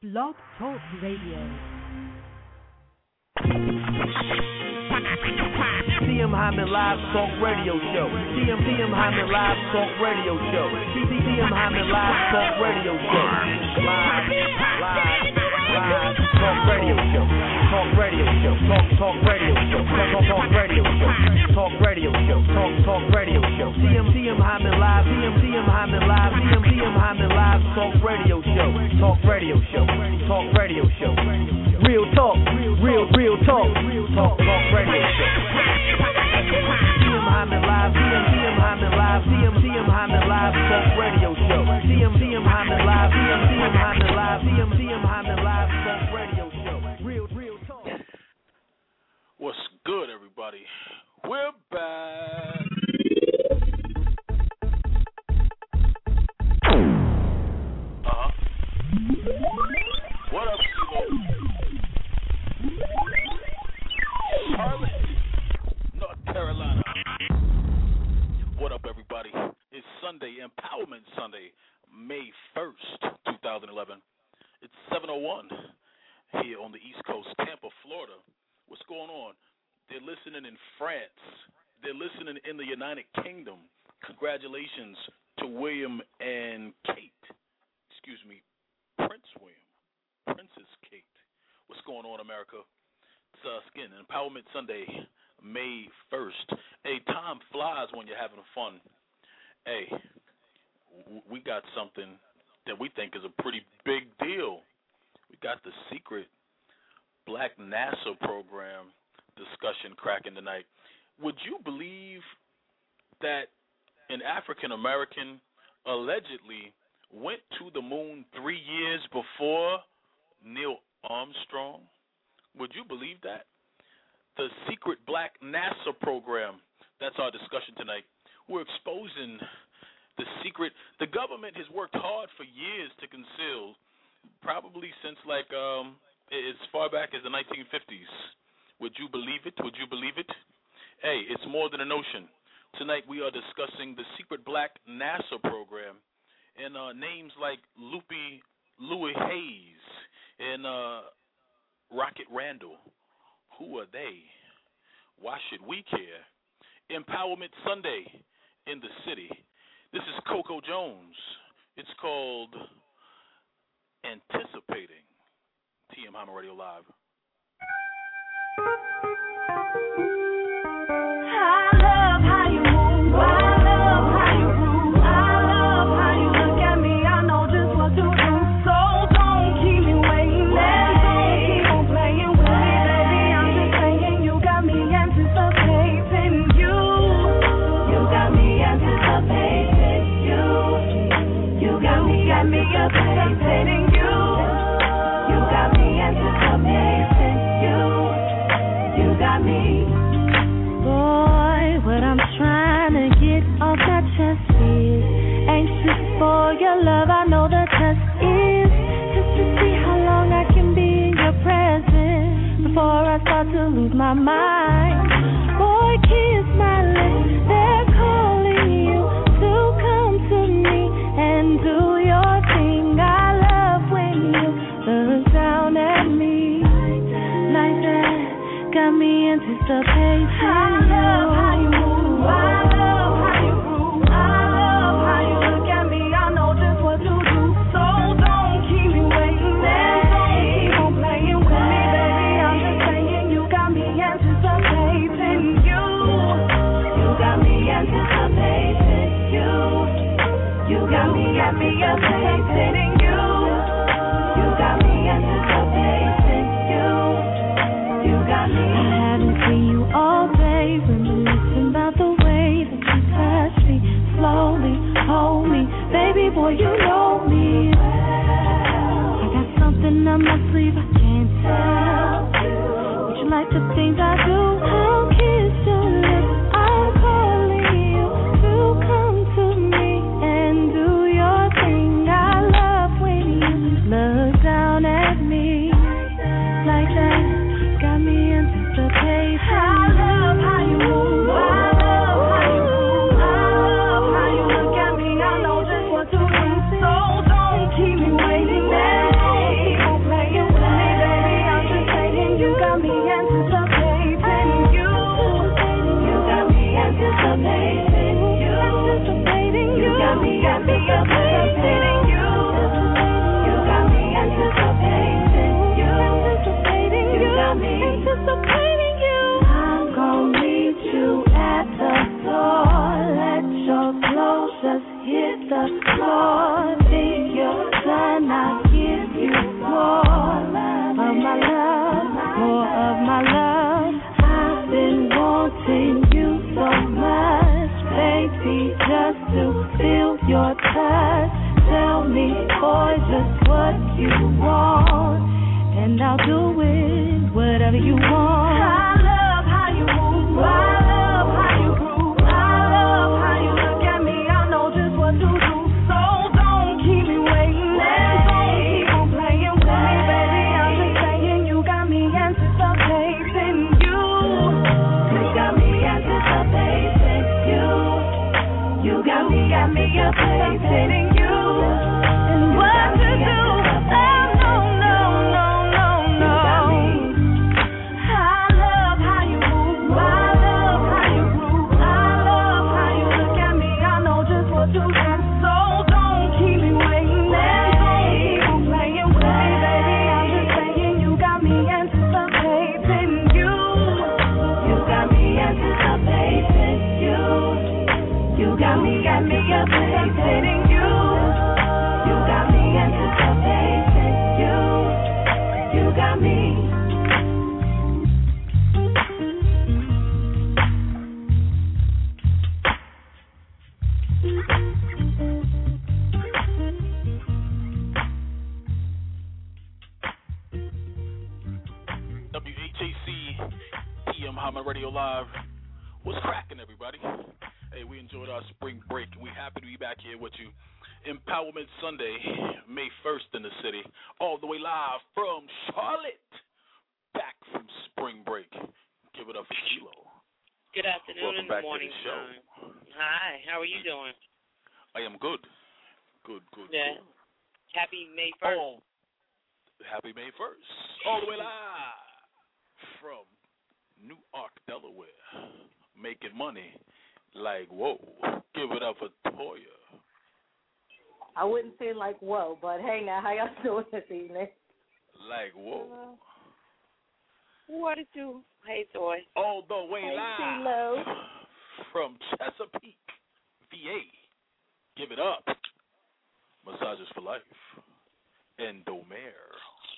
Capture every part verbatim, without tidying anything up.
Blog Talk Radio. C M Hyman Live Talk Radio Show. C M C M Hyman Live Talk Radio Show. C C M Hyman Live Talk Radio Show. Live, live, live Talk Radio Show. Talk Radio Show. Talk Talk Radio Show. Talk Talk Talk Radio Show. Talk Radio Show. Talk Talk Radio Show. C M C M Hyman Live. C M C M Hyman Live. C M C M Hyman Live Talk Radio Show. Talk Radio Show. Talk Radio Show. Real talk. Real real talk. Talk Talk Radio Show. C M Hyman Live, C M C M Hyman Live, C M C M Hyman Live Talk Radio Show. C M C M Hyman Live, C M C M Hyman Live, C M C M Hyman Live Talk Radio Show. Real, real talk. What's good, everybody? We're back. Uh-huh. What up, people? Charlotte, North Carolina. What up, everybody? It's Sunday, Empowerment Sunday, May first, twenty eleven. It's seven oh one here on the East Coast, Tampa, Florida. What's going on? They're listening in France. They're listening in the United Kingdom. Congratulations to William and Kate. Excuse me, Prince William, Princess Kate. What's going on, America? It's uh, Skin, Empowerment Sunday, May first. Hey, time flies when you're having fun. Hey, w- we got something that we think is a pretty big deal. We got the secret Black NASA program discussion cracking tonight. Would you believe that an African American allegedly went to the moon three years before Neil Armstrong? Would you believe that? The secret Black NASA program. That's our discussion tonight. We're exposing the secret. The government has worked hard for years to conceal, probably since like um, as far back as the nineteen fifties. Would you believe it? Would you believe it? Hey, it's more than a notion. Tonight we are discussing the secret Black NASA program and uh, names like Lupe Louis Hayes and uh, Rocket Randall. Who are they? Why should we care? Empowerment Sunday in the city. This is Coco Jones. It's called Anticipating. T M Hyman Radio Live. I love how you move. I love how you groove. I love how you look at me. I know just what to do. So don't keep me waiting. Don't keep on playing with me, baby. I'm just saying you got me anticipating you. You got me anticipating you. You got me, got me anticipating you. You got me anticipating you. You got me. Boy, what I'm trying to get off that chest is anxious for your love. I know the test is just to see how long I can be in your presence before I start to lose my mind. Boy, kiss my lips, they're calling you to come to me and do your thing. I love when you look down at me like that. Got me anticipating. I love how you move. I love how you groove. I love how you look at me. I know just what to do. So don't keep me waiting. Don't keep on playing with me, baby. I'm just saying you got me anticipating you. You got me anticipating you. You got me, got me anticipating you. You got me anticipating you. You got me. I haven't seen you all day, reminiscing about the way that you touch me, slowly hold me, baby boy, you know me. I got something up my sleeve I can't tell. Would you like the things I do? I'll kiss your lips. I'm calling you to come to me and do your thing. I love when you look down at me like that. Got me anticipating. I love how you move. I love how you move. I love how you look at me. I know just what to do. So don't keep me waiting. Don't keep on I'll do it, whatever you want. I love how you move, I love how you groove, I love how you look at me, I know just what to do. So don't keep me waiting, don't keep on playing with me, baby. I'm just saying you got me anticipating you. You got me anticipating you. You got me, got me anticipating you. And what to do? Anticipating you. You got me anticipating you. You got me. W H A C T M Hyman Radio Live. What's cracking, everybody? Hey, we enjoyed our spring break, and we're happy to be back here with you. Empowerment Sunday, May first in the city, all the way live from Charlotte, back from spring break. Give it up for Kilo. Good afternoon. Welcome in back the morning to the show. time. Hi, how are you doing? I am good. Good, good, yeah. good. Happy May first. Oh, happy May first. All the way live from Newark, Delaware, making money. Like, whoa, give it up for Toya. I wouldn't say like whoa, but hey now, how y'all doing this evening? Like, whoa. Uh, what it do? Hey, Toy. All the way hey, live T-Lo. from Chesapeake, V A. Give it up. Massages for Life. And Domare.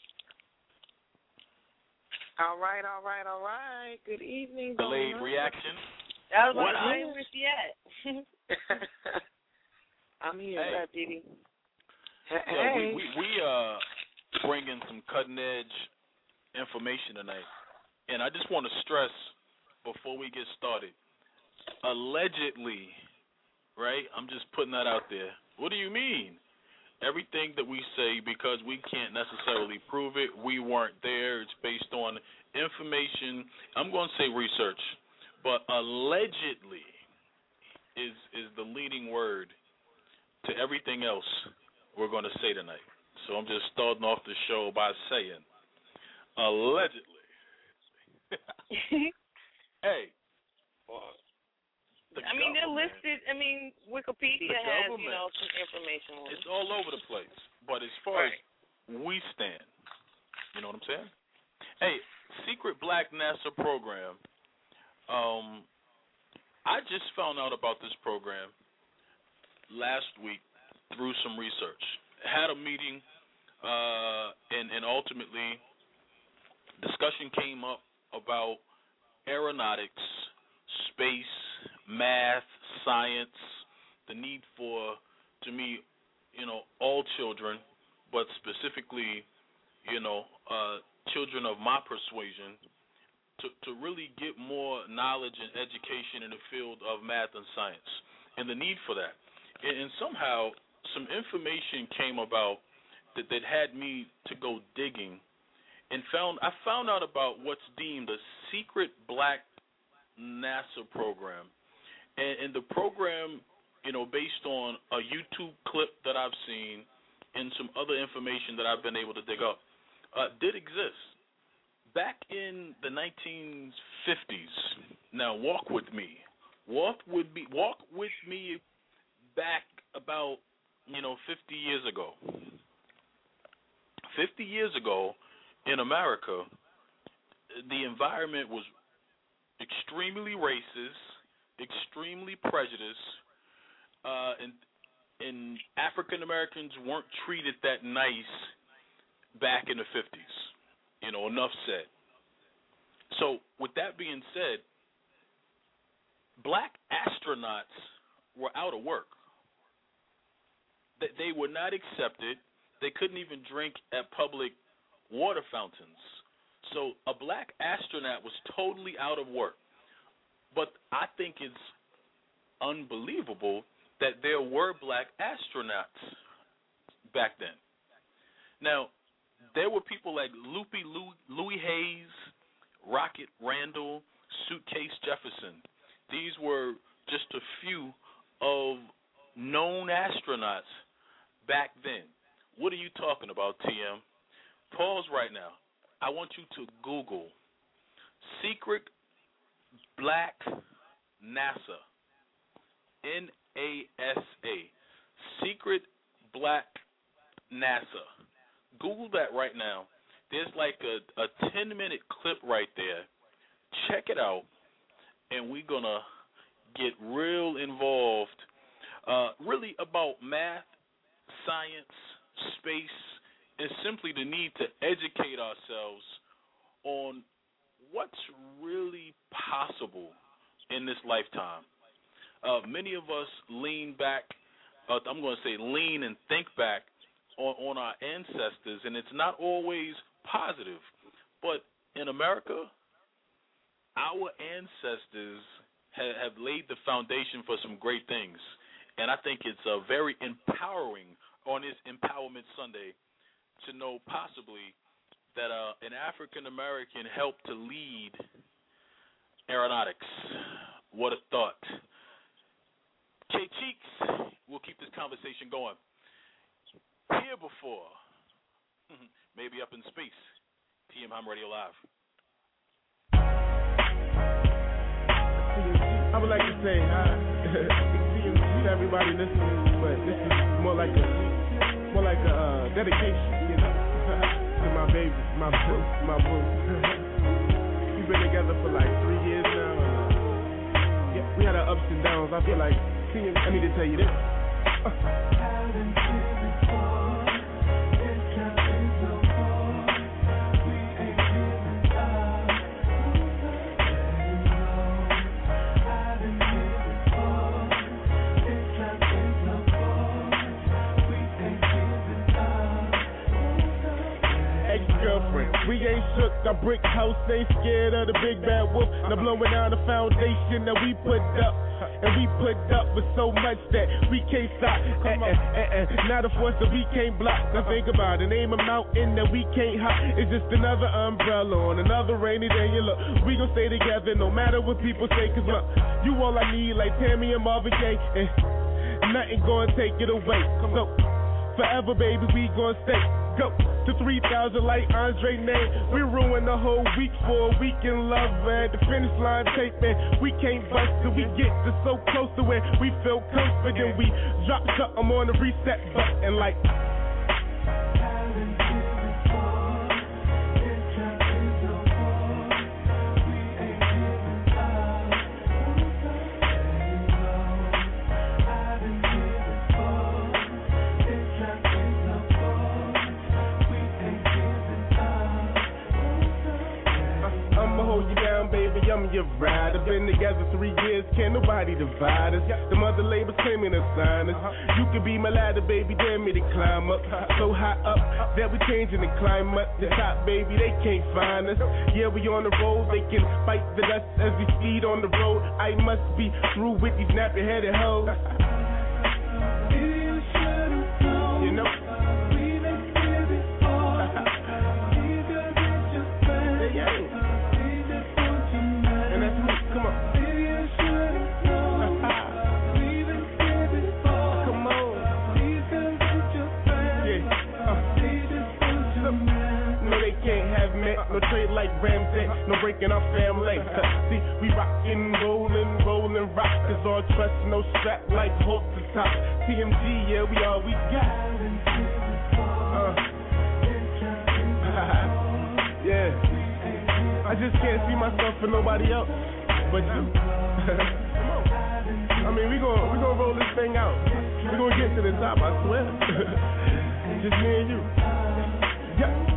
All right, all right, all right. Good evening. Delayed reaction. I was What like, up? hey, where's she at? I'm here. Hey. What up, Diddy? Yeah, Hey. we, we, we uh bringing some cutting edge information tonight. And I just want to stress before we get started, allegedly, right? I'm just putting that out there. What do you mean? Everything that we say, because we can't necessarily prove it, we weren't there. It's based on information. I'm going to say research, but allegedly is is the leading word to everything else we're going to say tonight. So I'm just starting off the show by saying, allegedly. Hey. The I mean, they're government, listed. I mean, Wikipedia the has, government, you know, some information on it. It's all over the place. But as far Right. as we stand, you know what I'm saying? Hey, Secret Black NASA program. Um, I just found out about this program last week through some research. Had a meeting, uh, and, and ultimately discussion came up about aeronautics, space, math, science, the need for, to me, you know, all children, but specifically, you know, uh, children of my persuasion, to, to really get more knowledge and education in the field of math and science, and the need for that. And, and somehow some information came about that, that had me to go digging, and found I found out about what's deemed a secret black NASA program. And, and the program, you know, based on a YouTube clip that I've seen and some other information that I've been able to dig up, uh, did exist. Back in the nineteen fifties, now walk with me. Walk with me, walk with me back about, you know, fifty years ago. fifty years ago in America, the environment was extremely racist, extremely prejudiced, uh, and, and African Americans weren't treated that nice back in the fifties. You know, enough said. So with that being said, black astronauts were out of work. They, they were not accepted. They couldn't even drink at public water fountains. So a black astronaut was totally out of work. But I think it's unbelievable that there were black astronauts back then. Now, there were people like Loopy Louis Hayes, Rocket Randall, Suitcase Jefferson. These were just a few of known astronauts back then. What are you talking about, T M? Pause right now. I want you to Google Secret Black NASA. N A S A. Secret Black NASA. Google that right now. There's like a, a ten-minute clip right there. Check it out, and we're going to get real involved, uh, really about math, science, space, and simply the need to educate ourselves on what's really possible in this lifetime. Uh, many of us lean back, uh, I'm going to say lean and think back on, on our ancestors, and it's not always positive. But in America, our ancestors have, have laid the foundation for some great things, and I think it's uh, very empowering on this Empowerment Sunday to know possibly that uh, an African-American helped to lead aeronautics. What a thought. K Cheeks, we'll keep this conversation going. Here before, maybe up in space, T M Ham Radio Live. I would like to say hi to everybody listening, but this is more like a more like a uh, dedication, you know, to my baby, my boo, my boo. We've been together for like three years now, and uh, yeah, we had our ups and downs. I feel like, I need to tell you this. Uh. We ain't shook, our brick house ain't scared of the big bad wolf. Now blowing down the foundation that we put up. And we put up with so much that we can't stop. Eh, eh, eh, eh. Not a force that we can't block. Now think about it, name a mountain that we can't hop. It's just another umbrella on another rainy day. You look, we gon' stay together no matter what people say. Cause look, you all I need like Tammy and Marvin Gaye. And nothing gonna take it away. So forever baby we gon' stay. Go to three thousand like Andre name. We ruined the whole week for a week in love, man. The finish line tape, man. We can't bust till we get to so close to where we feel confident. We drop something on the reset button like. I'm your ride. I've been together three years, can't nobody divide us. The mother labor claiming to sign us. You can be my ladder, baby, dare me to climb up. So high up that we changing the climate. The top, baby, they can't find us. Yeah, we on the road, they can fight the dust as we speed on the road. I must be through with these nappy-headed hoes. You know. No trade like Ramsey, no breaking our family. See, we rockin', rollin', rollin', rock. Cause all trust, no strap like Hulk to top. T M G, yeah, we all we got. Uh. Yeah. I just can't see myself for nobody else but you. I mean, we gon' we gon' roll this thing out. We gon' get to the top, I swear. Just me and you. Yeah.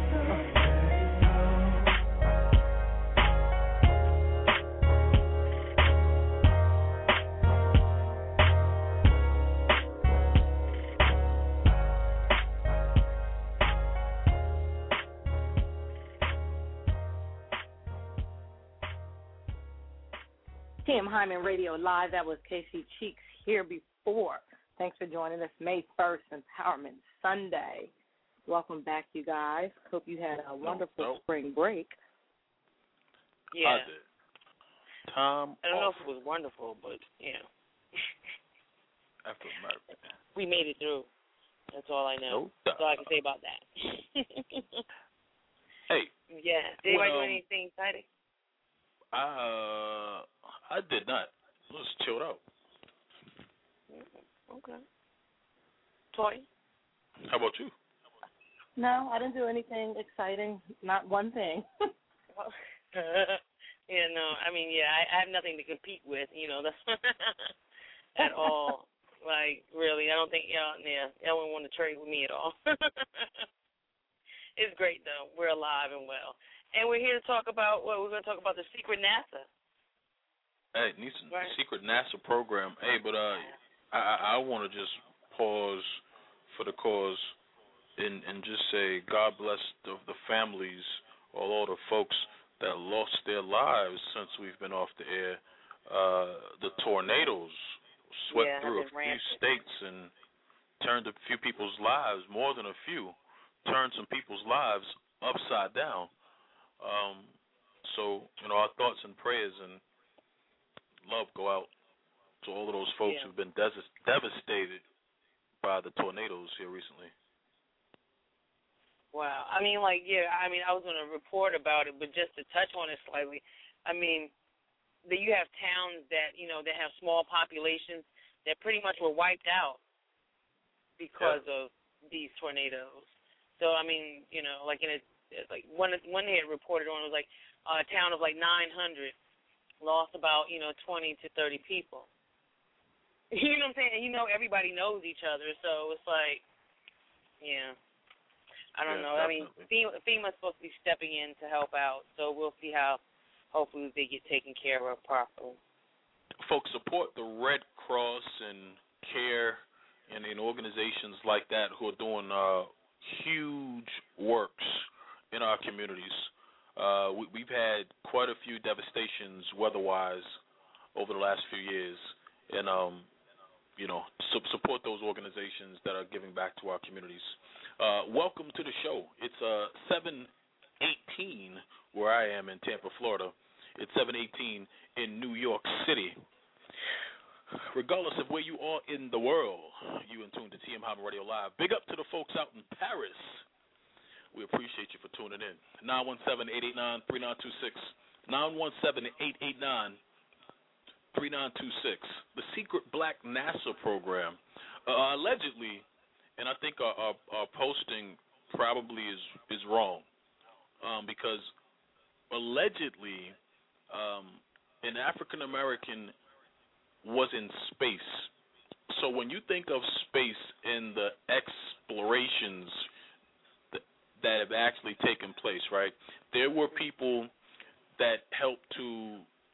T M Hyman Radio Live. That was Casey Cheeks here before. Thanks for joining us. May first, Empowerment Sunday. Welcome back, you guys. Hope you had a wonderful no, no. spring break. Yeah. I did. Time I don't off. know if it was wonderful, but, yeah. After America. We made it through. That's all I know. No That's all I can say about that. Hey. Yeah. Did anybody well, do anything exciting? Uh, I did not. I was chilled out. Okay. Toy? How about you? No, I didn't do anything exciting. Not one thing. Yeah, no. I mean, yeah, I, I have nothing to compete with, you know, that's at all. Like, really, I don't think, y'all, yeah, y'all wouldn't want to trade with me at all. It's great, though. We're alive and well. And we're here to talk about, well, we're going to talk about the secret NASA. Hey, need some Right. secret NASA program. Hey, but uh, I I, I want to just pause for the cause and and just say God bless the the families, all all the folks that lost their lives since we've been off the air. Uh, the tornadoes swept Yeah, through a they've few rampant. states and turned a few people's lives, more than a few, turned some people's lives upside down. Um, so, you know, our thoughts and prayers and love go out to all of those folks Yeah. who've been des- devastated by the tornadoes here recently. Wow. I mean, like, yeah, I mean, I was going to report about it, but just to touch on it slightly, I mean, that you have towns that, you know, that have small populations that pretty much were wiped out because Yeah. of these tornadoes. So, I mean, you know, like in a, like one one they had reported on was like a town of like nine hundred lost about, you know, twenty to thirty people. You know what I'm saying? And you know everybody knows each other, so it's like, yeah. I don't Yeah, know. I mean, definitely. FEMA, FEMA's supposed to be stepping in to help out, so we'll see how, hopefully, they get taken care of properly. Folks, support the Red Cross and CARE and, and organizations like that who are doing uh, huge works in our communities. Uh, we, we've had quite a few devastations weather-wise over the last few years, and um, you know, su- support those organizations that are giving back to our communities. Uh, welcome to the show. It's uh, seven eighteen where I am in Tampa, Florida. It's seven eighteen in New York City. Regardless of where you are in the world, you in tune to T M Hyman Radio Live. Big up to the folks out in Paris. We appreciate you for tuning in. nine one seven, eight eight nine, three nine two six. nine one seven, eight eight nine, three nine two six. The Secret Black NASA program. Uh, allegedly, and I think our, our, our posting probably is, is wrong, um, because allegedly um, an African-American was in space. So when you think of space and the explorations that, that have actually taken place, right, there were people that helped to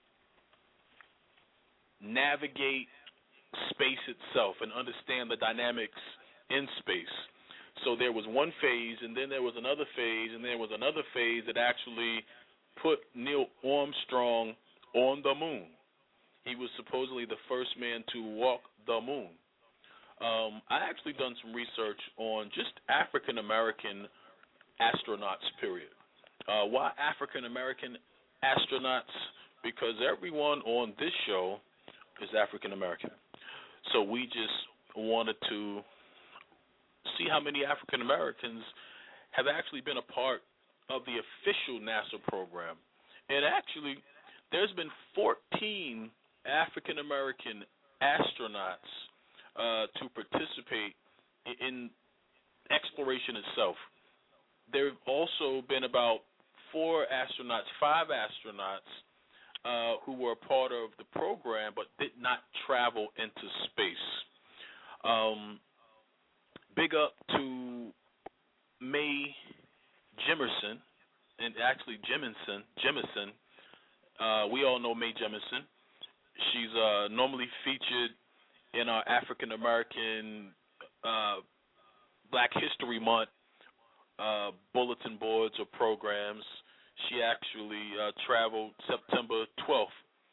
navigate space itself and understand the dynamics in space. So there was one phase, and then there was another phase, and there was another phase that actually put Neil Armstrong on the moon. He was supposedly the first man to walk the moon. Um, I actually done some research on just African-American astronauts, period. Uh, why African-American astronauts? Because everyone on this show is African-American. So we just wanted to see how many African-Americans have actually been a part of the official NASA program. And actually, there's been fourteen African-American astronauts uh, to participate in exploration itself. There have also been about four astronauts, five astronauts uh, who were a part of the program but did not travel into space. Um, big up to Mae Jemison, and actually Jemison, Jemison. Uh, we all know Mae Jemison. She's uh, normally featured in our African American uh, Black History Month uh, bulletin boards or programs. She actually uh, traveled September twelfth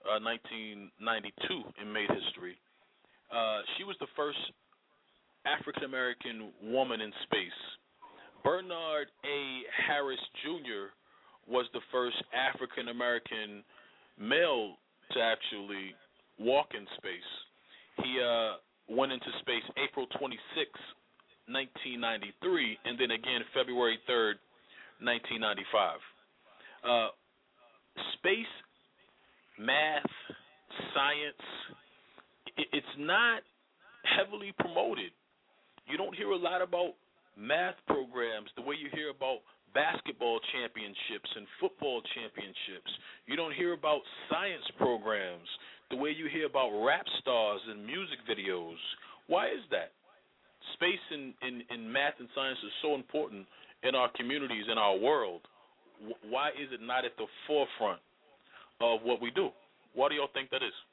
uh, nineteen ninety-two in Made History. Uh, she was the first African American woman in space. Bernard A. Harris Junior was the first African American male to actually walk in space. He uh, went into space April twenty-sixth, nineteen ninety-three, and then again February third, nineteen ninety-five. Uh, space, math, science, it, it's not heavily promoted. You don't hear a lot about math programs the way you hear about basketball championships and football championships. You don't hear about science programs the way you hear about rap stars and music videos. Why is that? Space in, in, in math and science is so important in our communities, in our world. Why is it not at the forefront of what we do? Why do y'all think that is?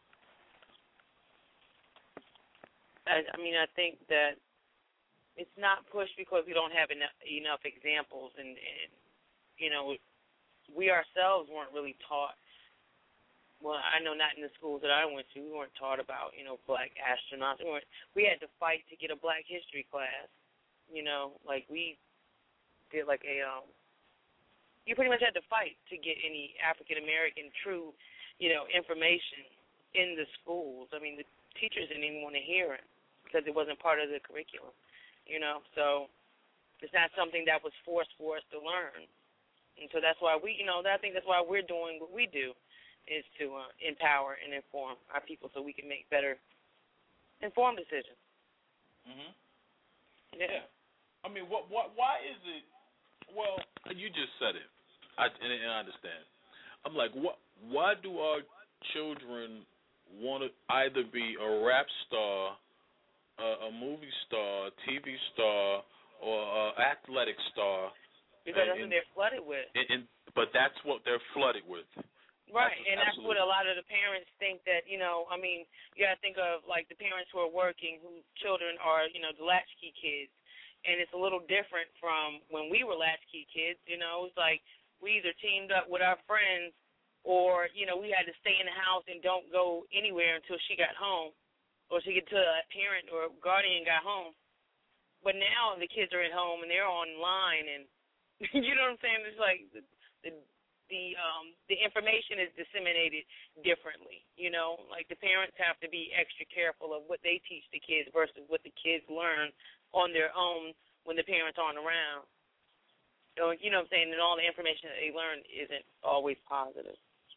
I, I mean, I think that it's not pushed because we don't have enough, enough examples, and, and you know, we ourselves weren't really taught. Well, I know not in the schools that I went to, we weren't taught about, you know, black astronauts. We, weren't, we had to fight to get a black history class. You know, like we did like a, um, you pretty much had to fight to get any African American true, you know, information in the schools. I mean, the teachers didn't even want to hear it because it wasn't part of the curriculum. You know, so it's not something that was forced for us to learn. And so that's why we, you know, I think that's why we're doing what we do, is to uh, empower and inform our people so we can make better informed decisions. Mhm. Yeah. Yeah. I mean, what, what, why is it? Well, you just said it, I, and, and I understand. I'm like, what? Why do our children want to either be a rap star, a, a movie star, a T V star, or an athletic star? Because and, that's what they're flooded with. And, and, but that's what they're flooded with. Right, Absolutely. and that's what a lot of the parents think that, you know, I mean, you got to think of, like, the parents who are working, whose children are, you know, the latchkey kids. And it's a little different from when we were latchkey kids, you know. It's like we either teamed up with our friends or, you know, we had to stay in the house and don't go anywhere until she got home or she get to a parent or guardian got home. But now the kids are at home and they're online and, you know what I'm saying? It's like the, the the um the information is disseminated differently, you know, like the parents have to be extra careful of what they teach the kids versus what the kids learn on their own when the parents aren't around. So, you know what I'm saying, and all the information that they learn isn't always positive.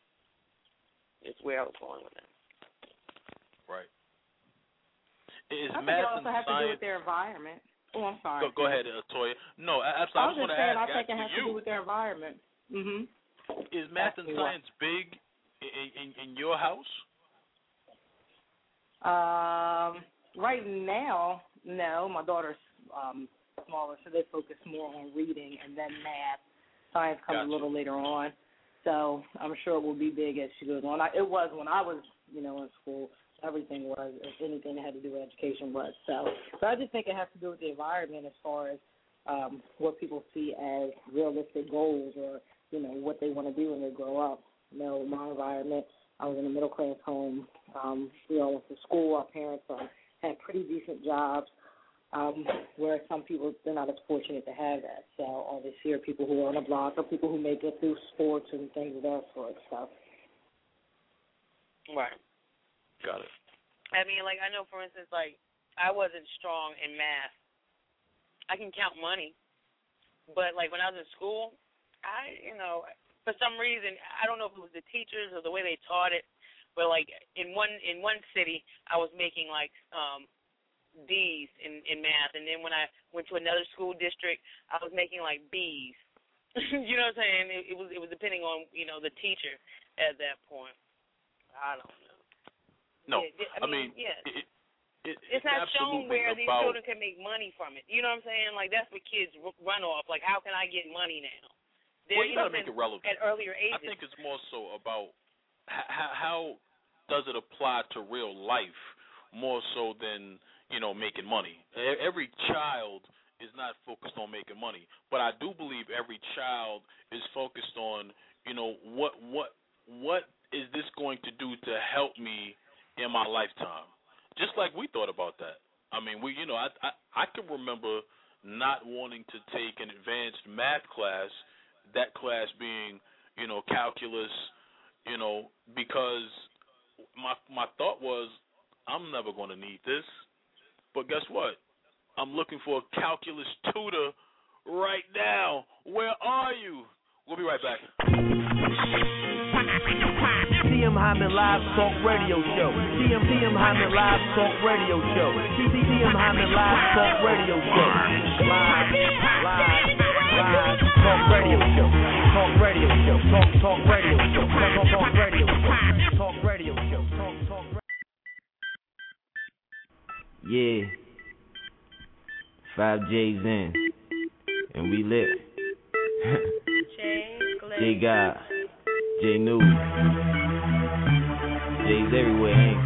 It's where I was going with that. Right. Is I think math it also and has to do science, with their environment. Oh, I'm sorry. Go, go ahead, uh, Toya. No, I, I, I I was was going just to saying, ask I think it has you. to do with their environment. Mm-hmm. Is math and Exactly science big in, in, in your house? Um, right now, no. My daughter's um, smaller, so they focus more on reading and then math. Science comes Gotcha. a little later on, so I'm sure it will be big as she goes on. I, it was when I was, you know, in school. Everything was, if anything that had to do with education was. So, so I just think it has to do with the environment as far as um, what people see as realistic goals or, you know, what they want to do when they grow up. You know, my environment, I was in a middle-class home. Um, we all went to school. Our parents uh, had pretty decent jobs, um, where some people, they're not as fortunate to have that. So all this year, people who are on the block or people who make it through sports and things of that sort. So. Right. Got it. I mean, like, I know, for instance, like, I wasn't strong in math. I can count money. But, like, when I was in school, I, you know, for some reason, I don't know if it was the teachers or the way they taught it, but, like, in one in one city, I was making, like, um, D's in, in math. And then when I went to another school district, I was making, like, B's. You know what I'm saying? It, it was it was depending on, you know, the teacher at that point. I don't know. No, Yeah, I I mean, mean, yeah. it, it, it's, it's not shown absolutely where these about, children can make money from it. You know what I'm saying? Like, that's what kids r- run off. Like, how can I get money now? They're, well, you, you got to know, make it relevant. At earlier ages. I think it's more so about how, how does it apply to real life more so than, you know, making money. Every child is not focused on making money, but I do believe every child is focused on, you know, what what what is this going to do to help me in my lifetime? Just like we thought about that. I mean, we, you know, I, I, I can remember not wanting to take an advanced math class, that class being, you know, calculus, you know, because my my thought was, I'm never going to need this. But guess what? I'm looking for a calculus tutor right now. Where are you? We'll be right back. T M Hyman Live Talk Radio Show. T M T M Hyman Live Talk Radio Show. T M Hyman Live Talk Radio Show. Live, live, live Talk Radio Show. Talk Radio Show. Talk Talk Radio Show. Talk Talk Radio Show. Talk Radio Show. Talk Talk. Yeah. Five J's in, and we lit. J God, J News, J's everywhere, ain't?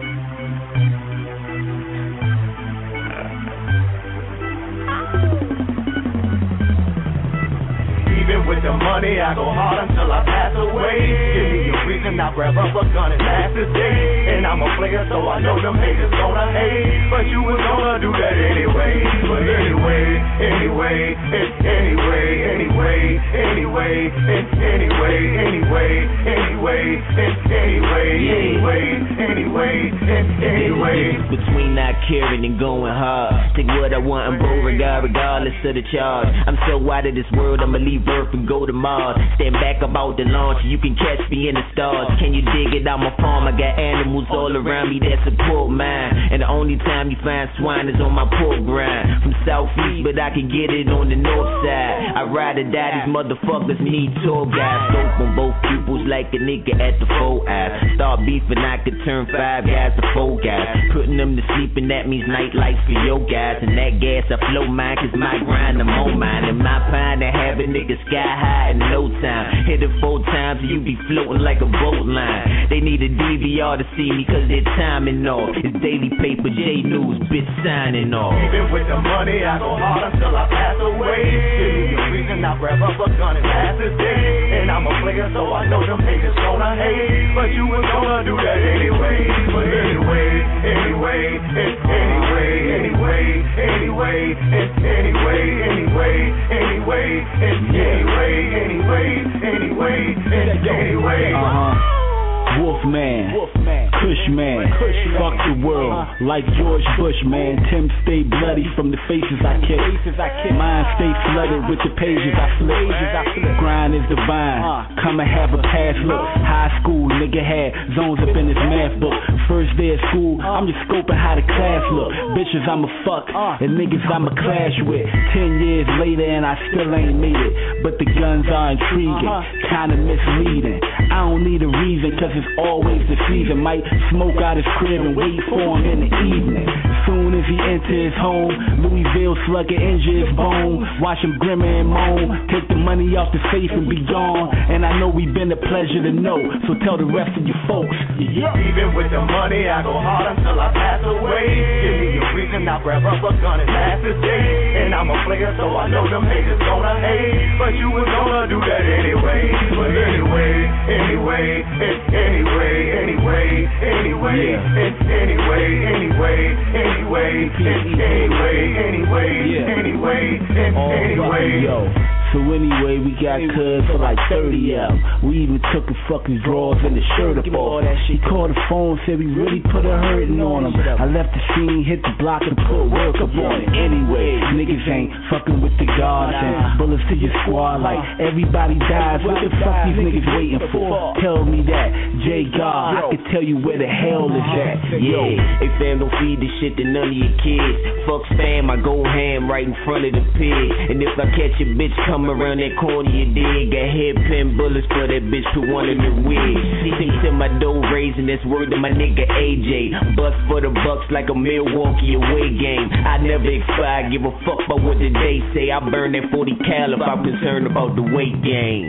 Even with the money, I go hard until I pass away. Give me a reason, I grab up a gun and pass this day. And I'm a player, so I know them haters gonna hate. But you was gonna do that anyway. But anyway, anyway, it's anyway, anyway, anyway, it's anyway, anyway, anyway, it's anyway, anyway, anyway, it's anyway. Between not caring and going hard, take what I want and Beauregard regardless of the charge. I'm so out of this world, I'ma leave Earth and go to Mars. Stand back about the launch, you can catch me in the stars. Can you dig it out my farm? I got animals all around me that support mine. And the only time you find swine is on my pork grind. From southeast, but I can get it on the north side. I ride or die, these motherfuckers need tour guys. Dope on both pupils like a nigga at the four eyes. Start beefing, I could turn five guys to four guys. Putting them to sleep and that means night lights for your guys. And that gas I flow mine, cause my grind I'm on mine. And my pine to have a nigga sky high in no time. Hit it four times and you be floating like a boat line. They need a D V R to see me cause their timing off. It's daily paper, J News, bitch signing off. Even with the money, I go hard until I pass away. Give me a reason, I grab up a gun and pass this day. And I'm a player, so I know them haters gonna hate. But you was gonna do that anyway. But anyway, anyway, it's anyway, anyway, anyway, it's anyway, anyway, anyway, it's anyway, anyway, anyway, it's anyway. Uh-huh. Wolfman, Wolfman, Cushman, Cushman, fuck the world, uh, like George Bush, man. Tim stay bloody from the faces I kick. Mine stay flooded with the pages I flip. Grind is divine. Come and have a pass look. High school nigga had zones up in his math book. First day of school, I'm just scoping how the class look. Bitches I'ma fuck and niggas I'ma clash with. Ten years later and I still ain't made it, but the guns are intriguing, kinda misleading. I don't need a reason, cause it's always the season. Might smoke out his crib and wait for him in the evening. Soon as he enters his home, Louisville slugger injure his bone. Watch him grimmer and moan. Take the money off the safe and be gone. And I know we been a pleasure to know, so tell the rest of you folks. Yeah. Even with the money, I go hard until I pass away. Give me a reason, I grab up a gun and pass this day. And I'm a player, so I know them haters gonna hate. But you was gonna do that anyway. But anyway, anyway, it's anyway, anyway, anyway, yeah. It's anyway, anyway, anyway, it's anyway, anyway, yeah. Anyway, it's All anyway. Right, yo. So anyway, we got cuz for like thirty of them. We even took a fucking drawers and the shirt up off. She called the phone, said we really put a hurting on him. I left the scene, hit the block and put work up on it. Anyway, niggas ain't fucking with the guards and bullets to your squad like everybody dies. What the fuck these niggas waiting for? Tell me that, J God, I can tell you where the hell is at. Yeah, hey fam, don't feed this shit to none of your kids. Fuck spam, I go ham right in front of the pig. And if I catch a bitch coming around that corner, you dig. Got headpin bullets for that bitch to one of the wigs. Sing to my dough raising, that's word to my nigga A J. Bust for the bucks like a Milwaukee away game. I never expire, give a fuck about what the day say. I burn that forty cal if I'm concerned about the weight gain.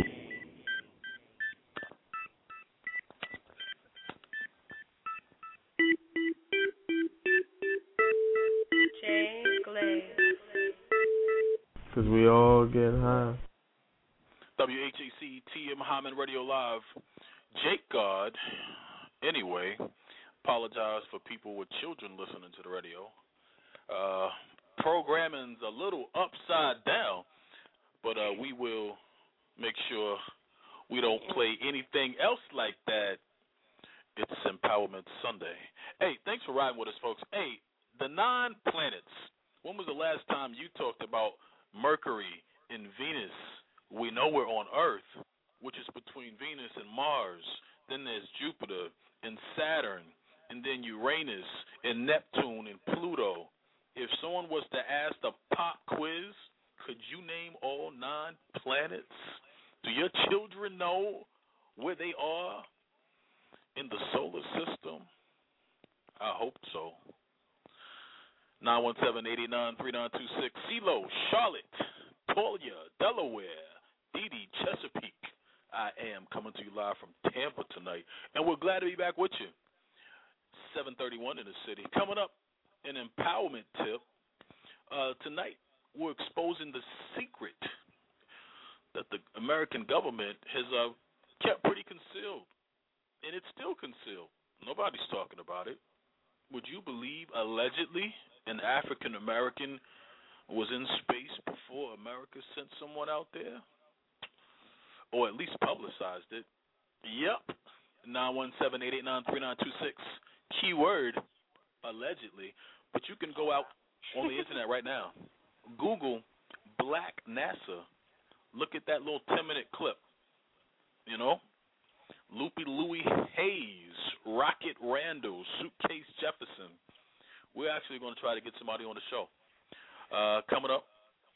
Jay Glaze. Cause we all get high. W H A C T M Hyman Radio Live. Jake God, anyway, apologize for people with children listening to the radio. Uh, programming's a little upside down, but uh, we will make sure we don't play anything else like that. It's Empowerment Sunday. Hey, thanks for riding with us, folks. Hey, the nine planets. When was the last time you talked about Mercury and Venus? We know we're on Earth, which is between Venus and Mars. Then there's Jupiter and Saturn, and then Uranus and Neptune and Pluto. If someone was to ask the pop quiz, could you name all nine planets? Do your children know where they are in the solar system? I hope so. nine one seven, eight eight nine, three nine two six. CeeLo, Charlotte, Tolia, Delaware, Dee Dee, Chesapeake. I am coming to you live from Tampa tonight, and we're glad to be back with you. seven thirty-one in the city. Coming up, an empowerment tip. Uh, tonight, we're exposing the secret that the American government has uh, kept pretty concealed, and it's still concealed. Nobody's talking about it. Would you believe, allegedly, an African American was in space before America sent someone out there? Or at least publicized it? Yep. nine one seven, eight eight nine, three nine two six. Keyword, allegedly. But you can go out on the internet right now. Google Black NASA. Look at that little ten-minute clip. You know? Loopy Louie Hayes, Rocket Randall, Suitcase Jefferson. We're actually going to try to get somebody on the show. Uh, coming up,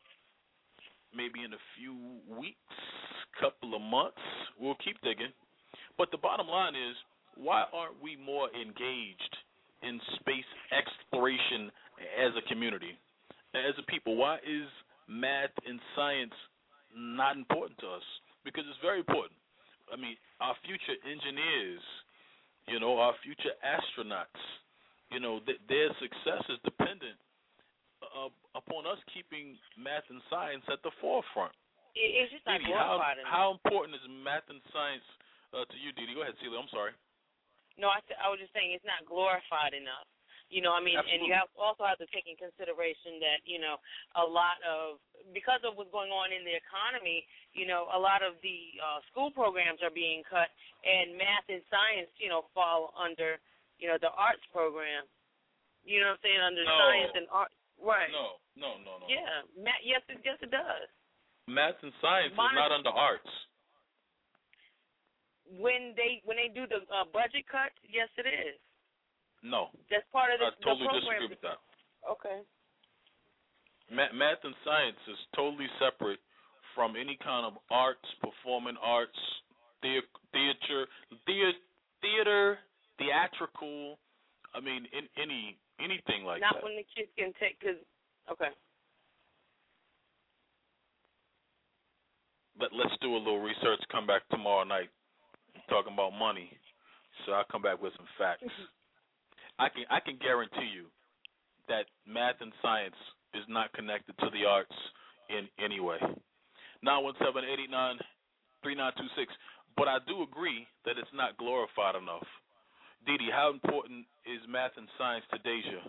maybe in a few weeks, couple of months, we'll keep digging. But the bottom line is, why aren't we more engaged in space exploration as a community, as a people? Why is math and science not important to us? Because it's very important. I mean, our future engineers, you know, our future astronauts, you know, th- their success is dependent uh, upon us keeping math and science at the forefront. It's just not Didi, how, glorified enough. how important is math and science uh, to you, Didi? Go ahead, Celia. I'm sorry. No, I, th- I was just saying it's not glorified enough. You know, I mean, Absolutely. and you have also have to take in consideration that, you know, a lot of, because of what's going on in the economy, you know, a lot of the uh, school programs are being cut, and math and science, you know, fall under, you know, the arts program. You know what I'm saying? Under no. science and art. Right. No, no, no, no. Yeah. Math, yes, it, yes, it does. Math and science Mon- is not under arts. When they when they do the uh, budget cuts, yes, it is. No. That's part of the, I totally the program. disagree with that. Okay. Ma- math and science is totally separate from any kind of arts, performing arts, the- theater, theater, theater, theatrical. I mean, in, any anything like Not that. when the kids can take, because, okay. But let's do a little research. Come back tomorrow night, talking about money. So I'll come back with some facts. I can I can guarantee you that math and science is not connected to the arts in any way. nine one seven, eight eight nine, three nine two six. But I do agree that it's not glorified enough. Didi, how important is math and science to Deja?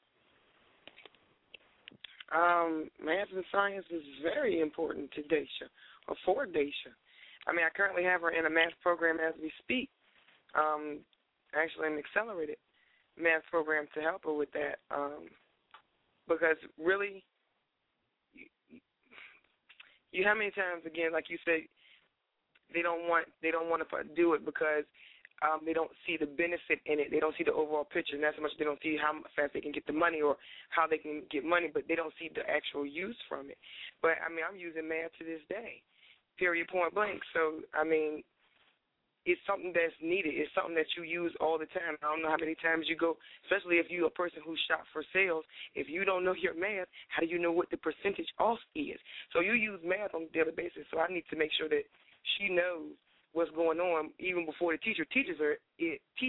Um, math and science is very important to Deja, or for Deja. I mean, I currently have her in a math program as we speak, um, actually an accelerated math program to help her with that, um, because really, you, you how many times again, like you said, they don't want they don't want to do it because um, they don't see the benefit in it. They don't see the overall picture, not so much they don't see how fast they can get the money or how they can get money, but they don't see the actual use from it. But I mean, I'm using math to this day, period, point blank. So I mean, it's something that's needed. It's something that you use all the time. I don't know how many times you go, especially if you're a person who shop for sales. If you don't know your math, how do you know what the percentage off is? So you use math on a daily basis. So I need to make sure that she knows what's going on even before the teacher teaches her. It teaches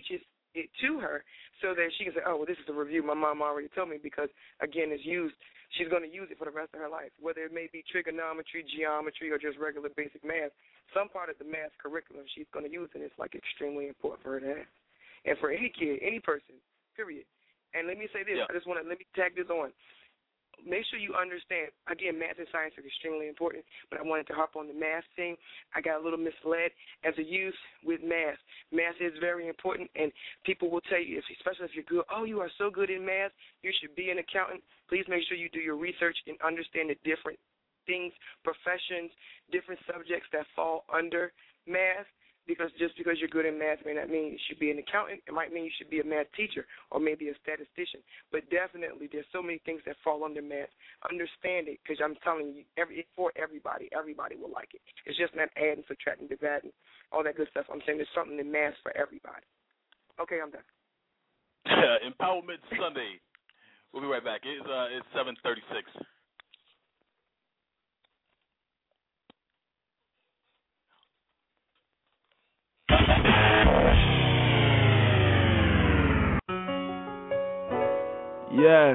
it to her so that she can say, oh, well, this is the review my mom already told me, because, again, it's used. She's going to use it for the rest of her life, whether it may be trigonometry, geometry, or just regular basic math. Some part of the math curriculum she's going to use, and it's, like, extremely important for her to have. And for any kid, any person, period. And let me say this. Yeah. I just want to, let me tag this on. Make sure you understand, again, math and science are extremely important, but I wanted to harp on the math thing. I got a little misled as a youth with math. Math is very important, and people will tell you, especially if you're good, oh, you are so good in math, you should be an accountant. Please make sure you do your research and understand the different things, professions, different subjects that fall under math. Because just because you're good in math may not mean you should be an accountant. It might mean you should be a math teacher or maybe a statistician. But definitely there's so many things that fall under math. Understand it, because I'm telling you, every for everybody, everybody will like it. It's just not adding, subtracting, dividing, all that good stuff. I'm saying there's something in math for everybody. Okay, I'm done. Empowerment Sunday. We'll be right back. It's, uh, it's seven thirty-six. Yeah.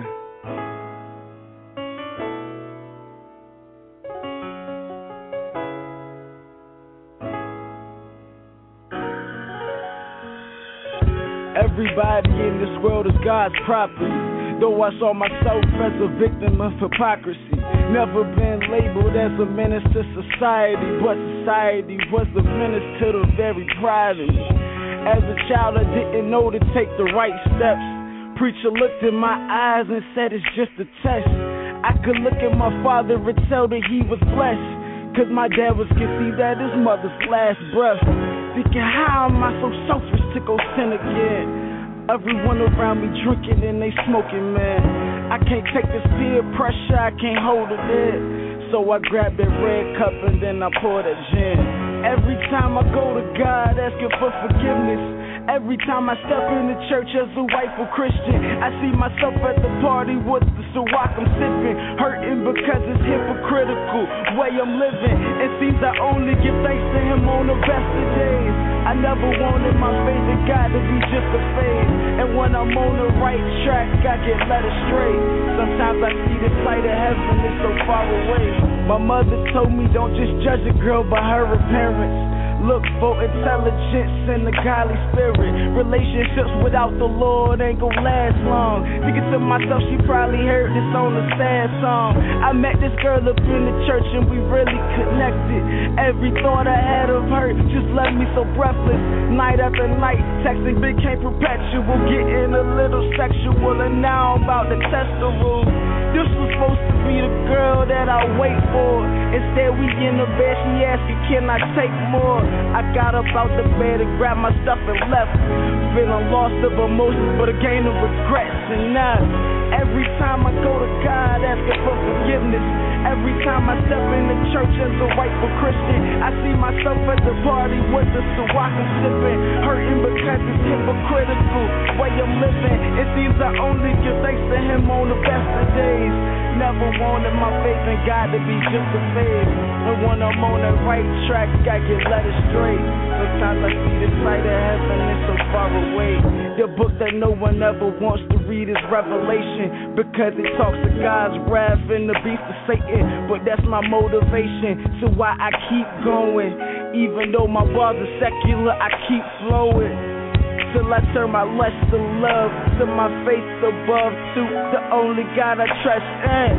Everybody in this world is God's property. Though I saw myself as a victim of hypocrisy. Never been labeled as a menace to society, but society was a menace to the very pride of me. As a child, I didn't know to take the right steps. Preacher looked in my eyes and said it's just a test. I could look at my father and tell that he was blessed, cause my dad was conceived at his mother's last breath. Thinking, how am I so selfish to go sin again? Everyone around me drinking and they smoking, man. I can't take this peer pressure, I can't hold it in. So I grabbed that red cup and then I poured that gin. Every time I go to God asking for forgiveness, every time I step in the church as a rightful Christian, I see myself at the party with the Ciroc I'm sipping, hurting because it's hypocritical way I'm living. It seems I only give thanks to Him on the best of days. I never wanted my faith in God to be just a phase, and when I'm on the right track, I get led astray. Sometimes I see the sight of heaven, it's so far away. My mother told me don't just judge a girl by her appearance. Look for intelligence and the godly spirit. Relationships without the Lord ain't gon' last long. Thinking to myself, she probably heard this on a sad song. I met this girl up in the church and we really connected. Every thought I had of her just left me so breathless. Night after night, texting became perpetual, getting a little sexual, and now I'm about to test the rules. This was supposed to be the girl that I wait for. Instead, we in the bed, she asking, can I take more? I got up out the bed and grabbed my stuff and left, feeling lost of emotions but a gain of regrets. And now, every time I go to God asking for forgiveness, every time I step in the church as a rightful Christian, I see myself at the party with the Ciroc I'm sipping, hurting because it's hypocritical way I'm living. It seems I only give thanks to Him on the best of days. Never wanted my faith in God to be just a phase, and when I'm on the right track, I get led astray. Sometimes I see the sight of heaven, it's so far away. The book that no one ever wants to read is Revelation, because it talks of God's wrath and the beast of Satan. But that's my motivation, so why I keep going. Even though my bars are secular, I keep flowing till I turn my lust to love, to my faith above, to the only God I trust in.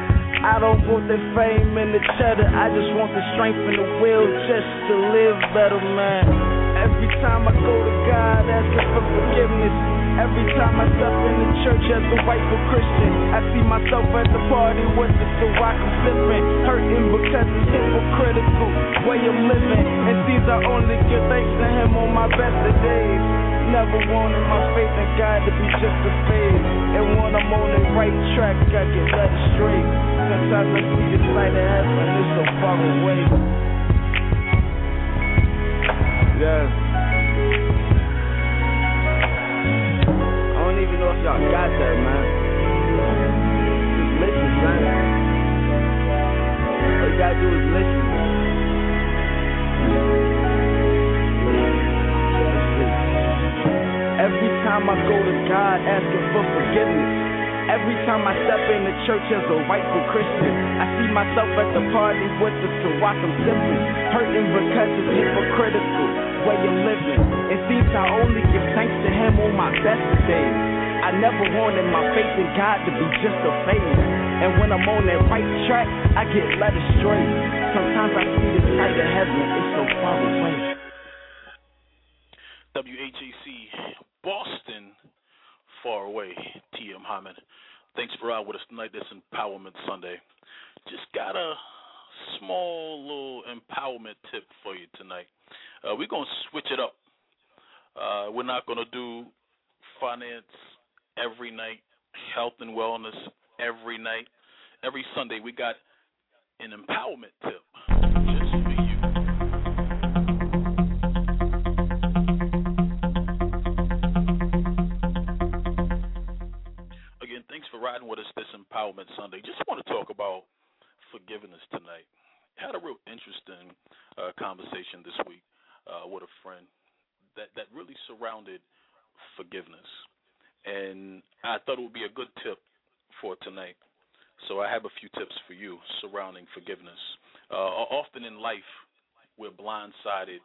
I don't want the fame and the cheddar, I just want the strength and the will just to live better, man. Every time I go to God asking for forgiveness, every time I step in the church as a rightful Christian, I see myself at the party with the Ciroc I'm sipping, hurting because it's hypocritical way I'm living. It seems I only give thanks to Him on my best of days. Never wanted my faith in God to be just a phase, and when I'm on the right track, I get led astray. Sometimes I see the sight of heaven, it's so far away. Yeah. I don't even know if y'all got that, man. Just listen, man. All you gotta do is listen. Every time I go to God asking for forgiveness. Every time I step in the church as a rightful Christian, I see myself at the party with the Sawakam Simpsons, hurting because it's hypocritical way of living. It seems I only give thanks to Him on my best days. I never wanted my faith in God to be just a phase. And when I'm on that right track, I get led astray. Sometimes I see the sight of heaven, it's so far away. W H A C Boston, far away. T M Hyman. Thanks for out with us tonight. This Empowerment Sunday. Just got a small little empowerment tip for you tonight. Uh, we're going to switch it up. Uh, we're not going to do finance every night, health and wellness every night. Every Sunday we got an empowerment tip just for you. Again, thanks for riding with us this Empowerment Sunday. Just want to talk about forgiveness tonight. Had a real interesting uh, conversation this week uh, with a friend that, that really surrounded forgiveness. And I thought it would be a good tip for tonight. So I have a few tips for you surrounding forgiveness. Uh, often in life, we're blindsided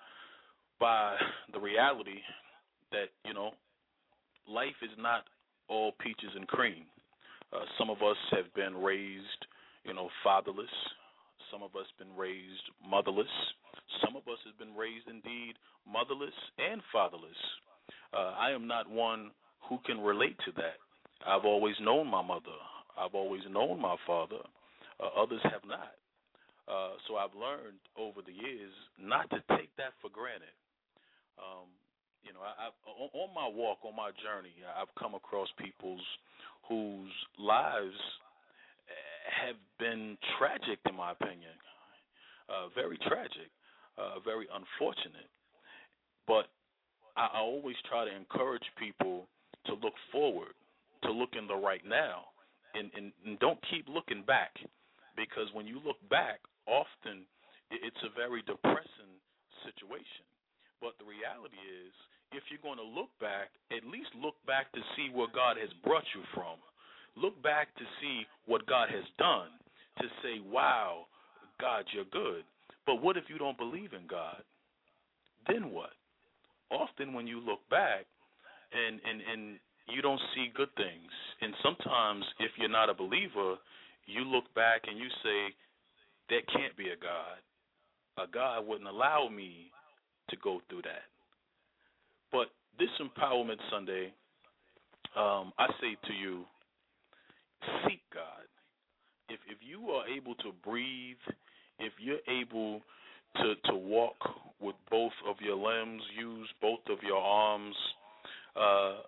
by the reality that, you know, life is not all peaches and cream. Uh, some of us have been raised, you know, fatherless. Some of us have been raised motherless. Some of us have been raised, indeed, motherless and fatherless. Uh, I am not one who can relate to that. I've always known my mother. I've always known my father. Uh, others have not. Uh, so I've learned over the years not to take that for granted. Um, you know, I, I, on my walk, on my journey, I've come across people's whose lives have been tragic, in my opinion, uh, very tragic, uh, very unfortunate. But I, I always try to encourage people to look forward, to look in the right now, and, and, and don't keep looking back, because when you look back, often it's a very depressing situation. But the reality is, if you're going to look back, at least look back to see where God has brought you from. Look back to see what God has done, to say, wow, God, you're good. But what if you don't believe in God? Then what? Often when you look back and, and, and you don't see good things, and sometimes if you're not a believer, you look back and you say, there can't be a God. A God wouldn't allow me to go through that. But this Empowerment Sunday, um, I say to you, seek God. If if you are able to breathe, if you're able to, to walk with both of your limbs, use both of your arms, uh,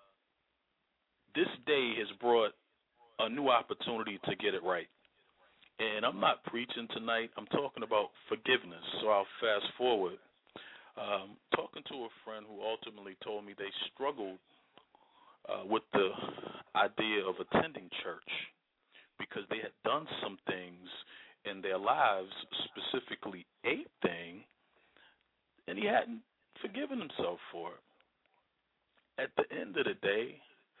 this day has brought a new opportunity to get it right. And I'm not preaching tonight. I'm talking about forgiveness, so I'll fast forward. Um, talking to a friend who ultimately told me they struggled uh, with the idea of attending church because they had done some things in their lives, specifically a thing, and he hadn't forgiven himself for it. At the end of the day,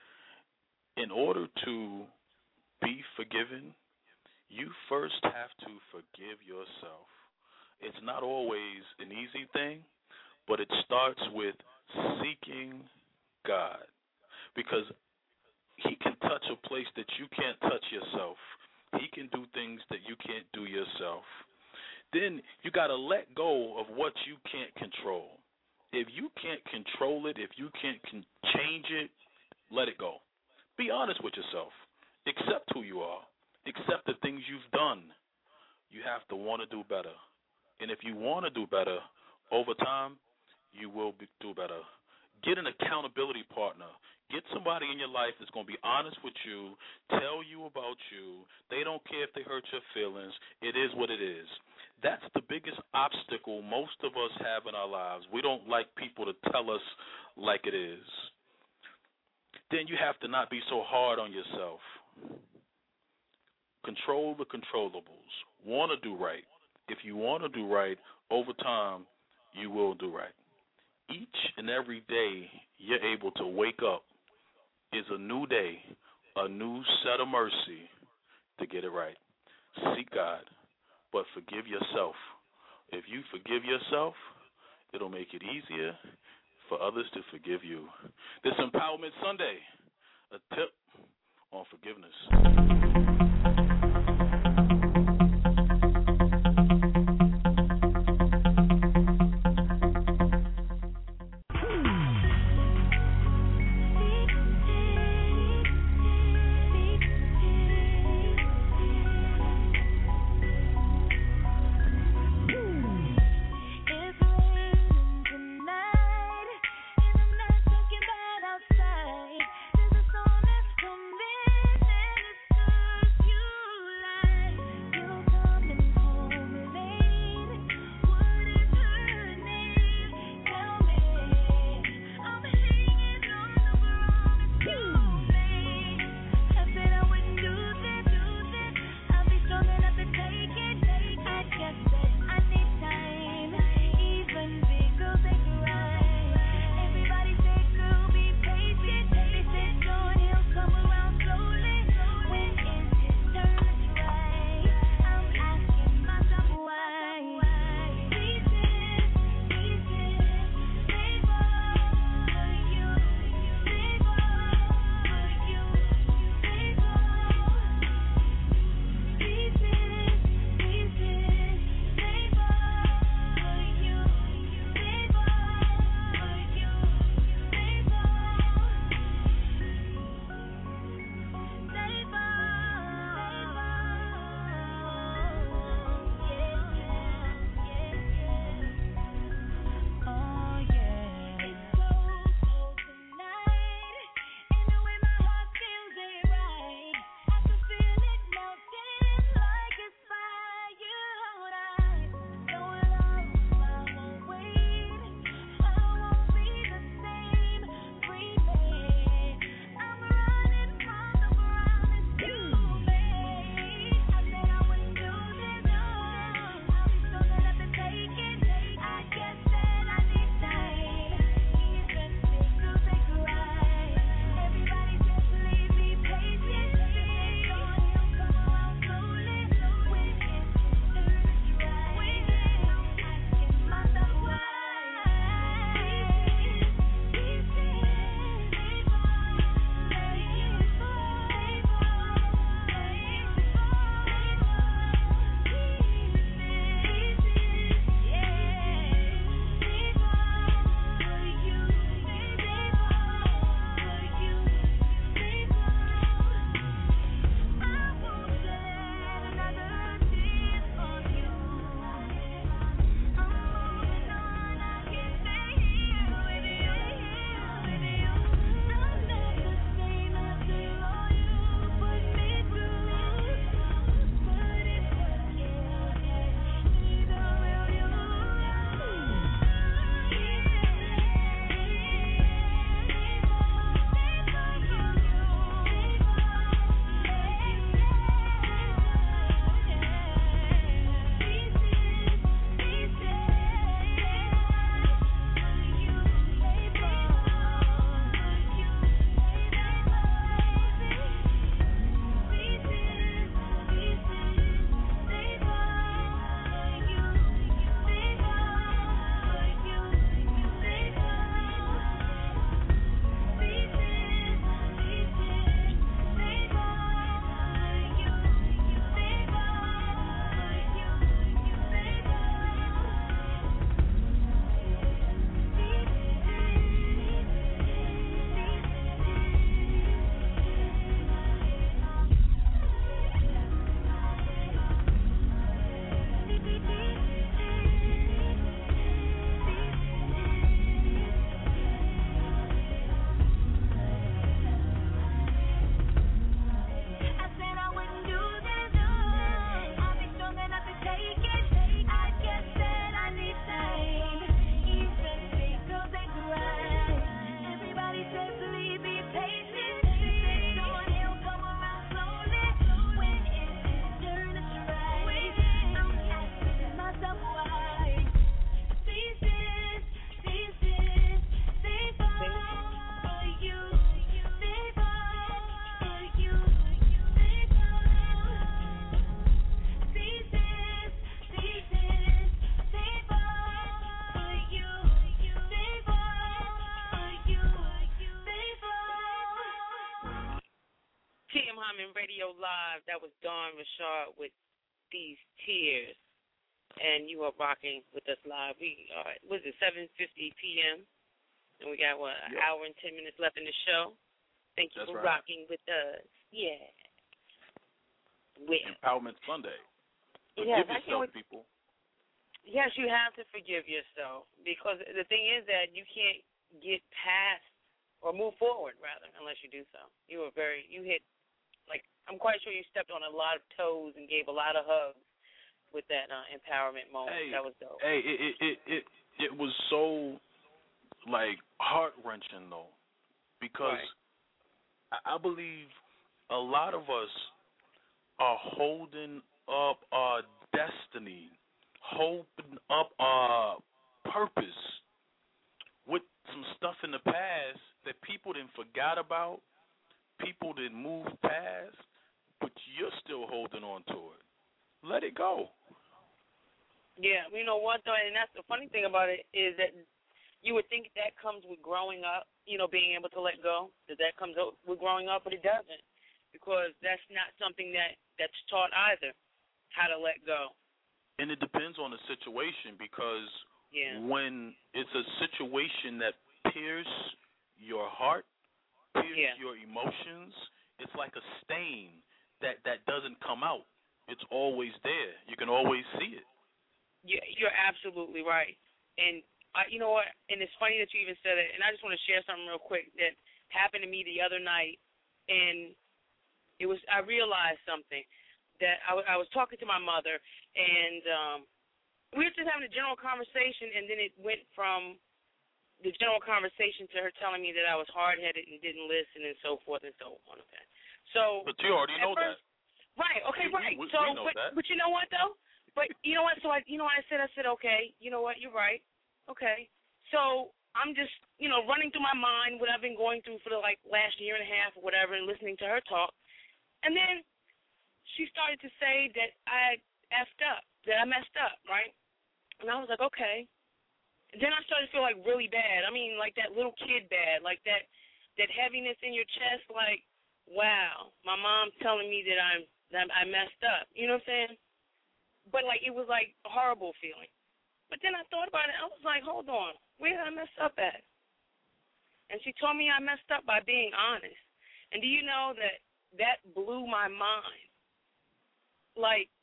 in order to be forgiven, you first have to forgive yourself. It's not always an easy thing, but it starts with seeking God, because he can touch a place that you can't touch yourself. He can do things that you can't do yourself. Then you got to let go of what you can't control. If you can't control it, if you can't con- change it, let it go. Be honest with yourself. Accept who you are. Accept the things you've done. You have to want to do better. And if you want to do better, over time, you will be, do better. Get an accountability partner. Get somebody in your life that's going to be honest with you, tell you about you. They don't care if they hurt your feelings. It is what it is. That's the biggest obstacle most of us have in our lives. We don't like people to tell us like it is. Then you have to not be so hard on yourself. Control the controllables. Want to do right. If you want to do right, over time, you will do right. each and every day you're able to wake up is a new day, a new set of mercy to get it right. Seek God, but forgive yourself. If you forgive yourself, it'll make it easier for others to forgive you. This Empowerment Sunday, a tip on forgiveness. Outside, there's a storm that's coming and it's Hyman Radio Live. That was Dawn Richard with These Tears. And you are rocking with us live. We are, what is it, seven fifty p.m.? And we got, what, an yep. hour and ten minutes left in the show. Thank you That's for right. rocking with us. Yeah. With Empowerment Sunday. Forgive yes, yourself, people. Yes, you have to forgive yourself. Because the thing is that you can't get past or move forward, rather, unless you do so. You were very, you hit, like, I'm quite sure you stepped on a lot of toes and gave a lot of hugs with that uh, empowerment moment. Hey, that was dope. Hey, it, it, it, it, it was so, like, heart-wrenching, though, because right. I, I believe a lot of us are holding up our destiny, holding up our purpose with some stuff in the past that people didn't forgot about, people didn't move past, but you're still holding on to it. Let it go. Yeah, you know what, though, and that's the funny thing about it is that you would think that comes with growing up, you know, being able to let go, that that comes with growing up, but it doesn't, because that's not something that, that's taught either, how to let go. And it depends on the situation, because yeah. when it's a situation that pierces your heart, pierces yeah. your emotions, it's like a stain that, that doesn't come out. It's always there. You can always see it. Yeah, you're absolutely right. And uh, you know what? And it's funny that you even said it. And I just want to share something real quick that happened to me the other night. And it was I realized something that I, w- I was talking to my mother, and um, we were just having a general conversation, and then it went from the general conversation to her telling me that I was hard-headed and didn't listen and so forth and so on. Okay. So, but you already know first, that. Right. Okay. We, right. We, so, we know but, that. but you know what though? But you know what? So I, you know what I said? I said, okay. You know what? You're right. Okay. So I'm just, you know, running through my mind what I've been going through for the like last year and a half or whatever, and listening to her talk, and then she started to say that I effed up, that I messed up, right? And I was like, okay. And then I started to feel like really bad. I mean, like that little kid bad, like that, that heaviness in your chest, like, wow, my mom's telling me that I'm that I messed up. You know what I'm saying? But, like, it was, like, a horrible feeling. But then I thought about it. I was like, hold on. Where did I mess up at? And she told me I messed up by being honest. And do you know that that blew my mind? Like,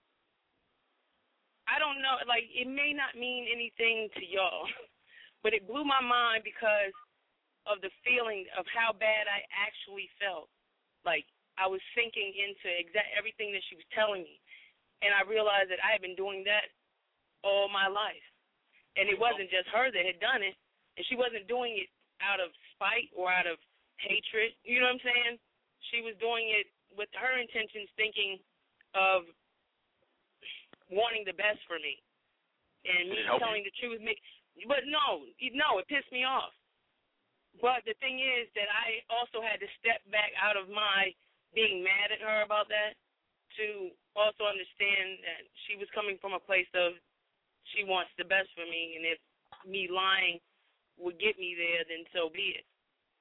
I don't know. Like, it may not mean anything to y'all, but it blew my mind because of the feeling of how bad I actually felt. Like, I was sinking into exact everything that she was telling me. And I realized that I had been doing that all my life. And it wasn't just her that had done it. And she wasn't doing it out of spite or out of hatred. You know what I'm saying? She was doing it with her intentions, thinking of wanting the best for me. And me telling the truth. But no, no, it pissed me off. But the thing is that I also had to step back out of my being mad at her about that to also understand that she was coming from a place of she wants the best for me, and if me lying would get me there, then so be it.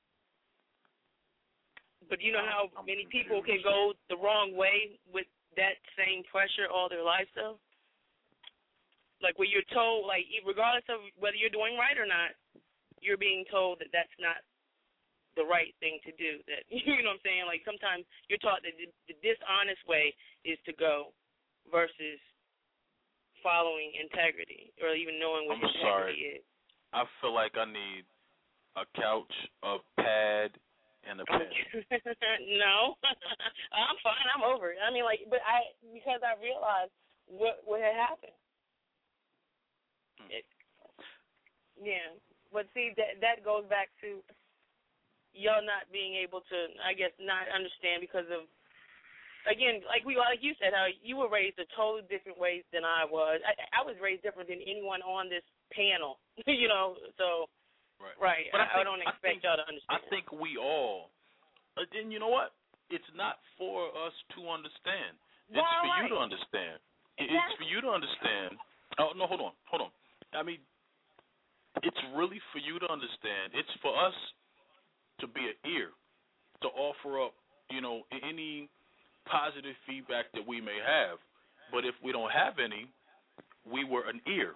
But you know how many people can go the wrong way with that same pressure all their life, though? Like where you're told, like regardless of whether you're doing right or not, you're being told that that's not the right thing to do. That you know what I'm saying? Like sometimes you're taught that the, the dishonest way is to go versus following integrity or even knowing what I'm integrity sorry. is. I feel like I need a couch, a pad, and a pen. No, I'm fine. I'm over it. I mean, like, but I because I realized what what had happened. Hmm. It, yeah, but see that that goes back to y'all not being able to, I guess, not understand because of, again, like we like you said, how you were raised a totally different ways than I was. I, I was raised different than anyone on this panel, you know. So, right, right. But I, I, think, I don't expect I think, y'all to understand. I think we all, and you know what? It's not for us to understand. It's well, for right. you to understand. Exactly. It's for you to understand. Oh no, hold on, hold on. I mean, it's really for you to understand. It's for us to be an ear, to offer up, you know, any positive feedback that we may have. But if we don't have any, we were an ear.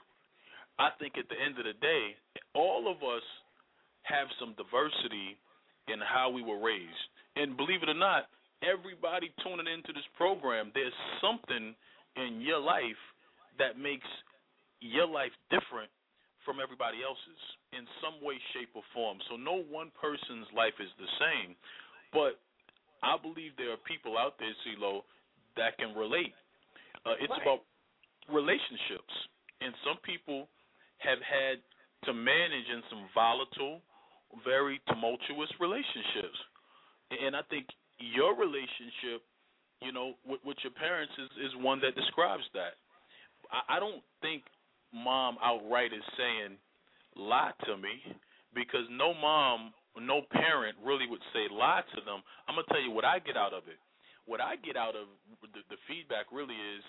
I think at the end of the day, all of us have some diversity in how we were raised. And believe it or not, everybody tuning into this program, there's something in your life that makes your life different from everybody else's in some way, shape, or form. So no one person's life is the same. But I believe there are people out there, CeeLo, that can relate. Uh, it's right. about relationships. And some people have had to manage in some volatile, very tumultuous relationships. And I think your relationship, you know, with, with your parents is, is one that describes that. I, I don't think mom outright is saying, lie to me, because no mom, no parent really would say lie to them. I'm going to tell you what I get out of it. What I get out of the, the feedback really is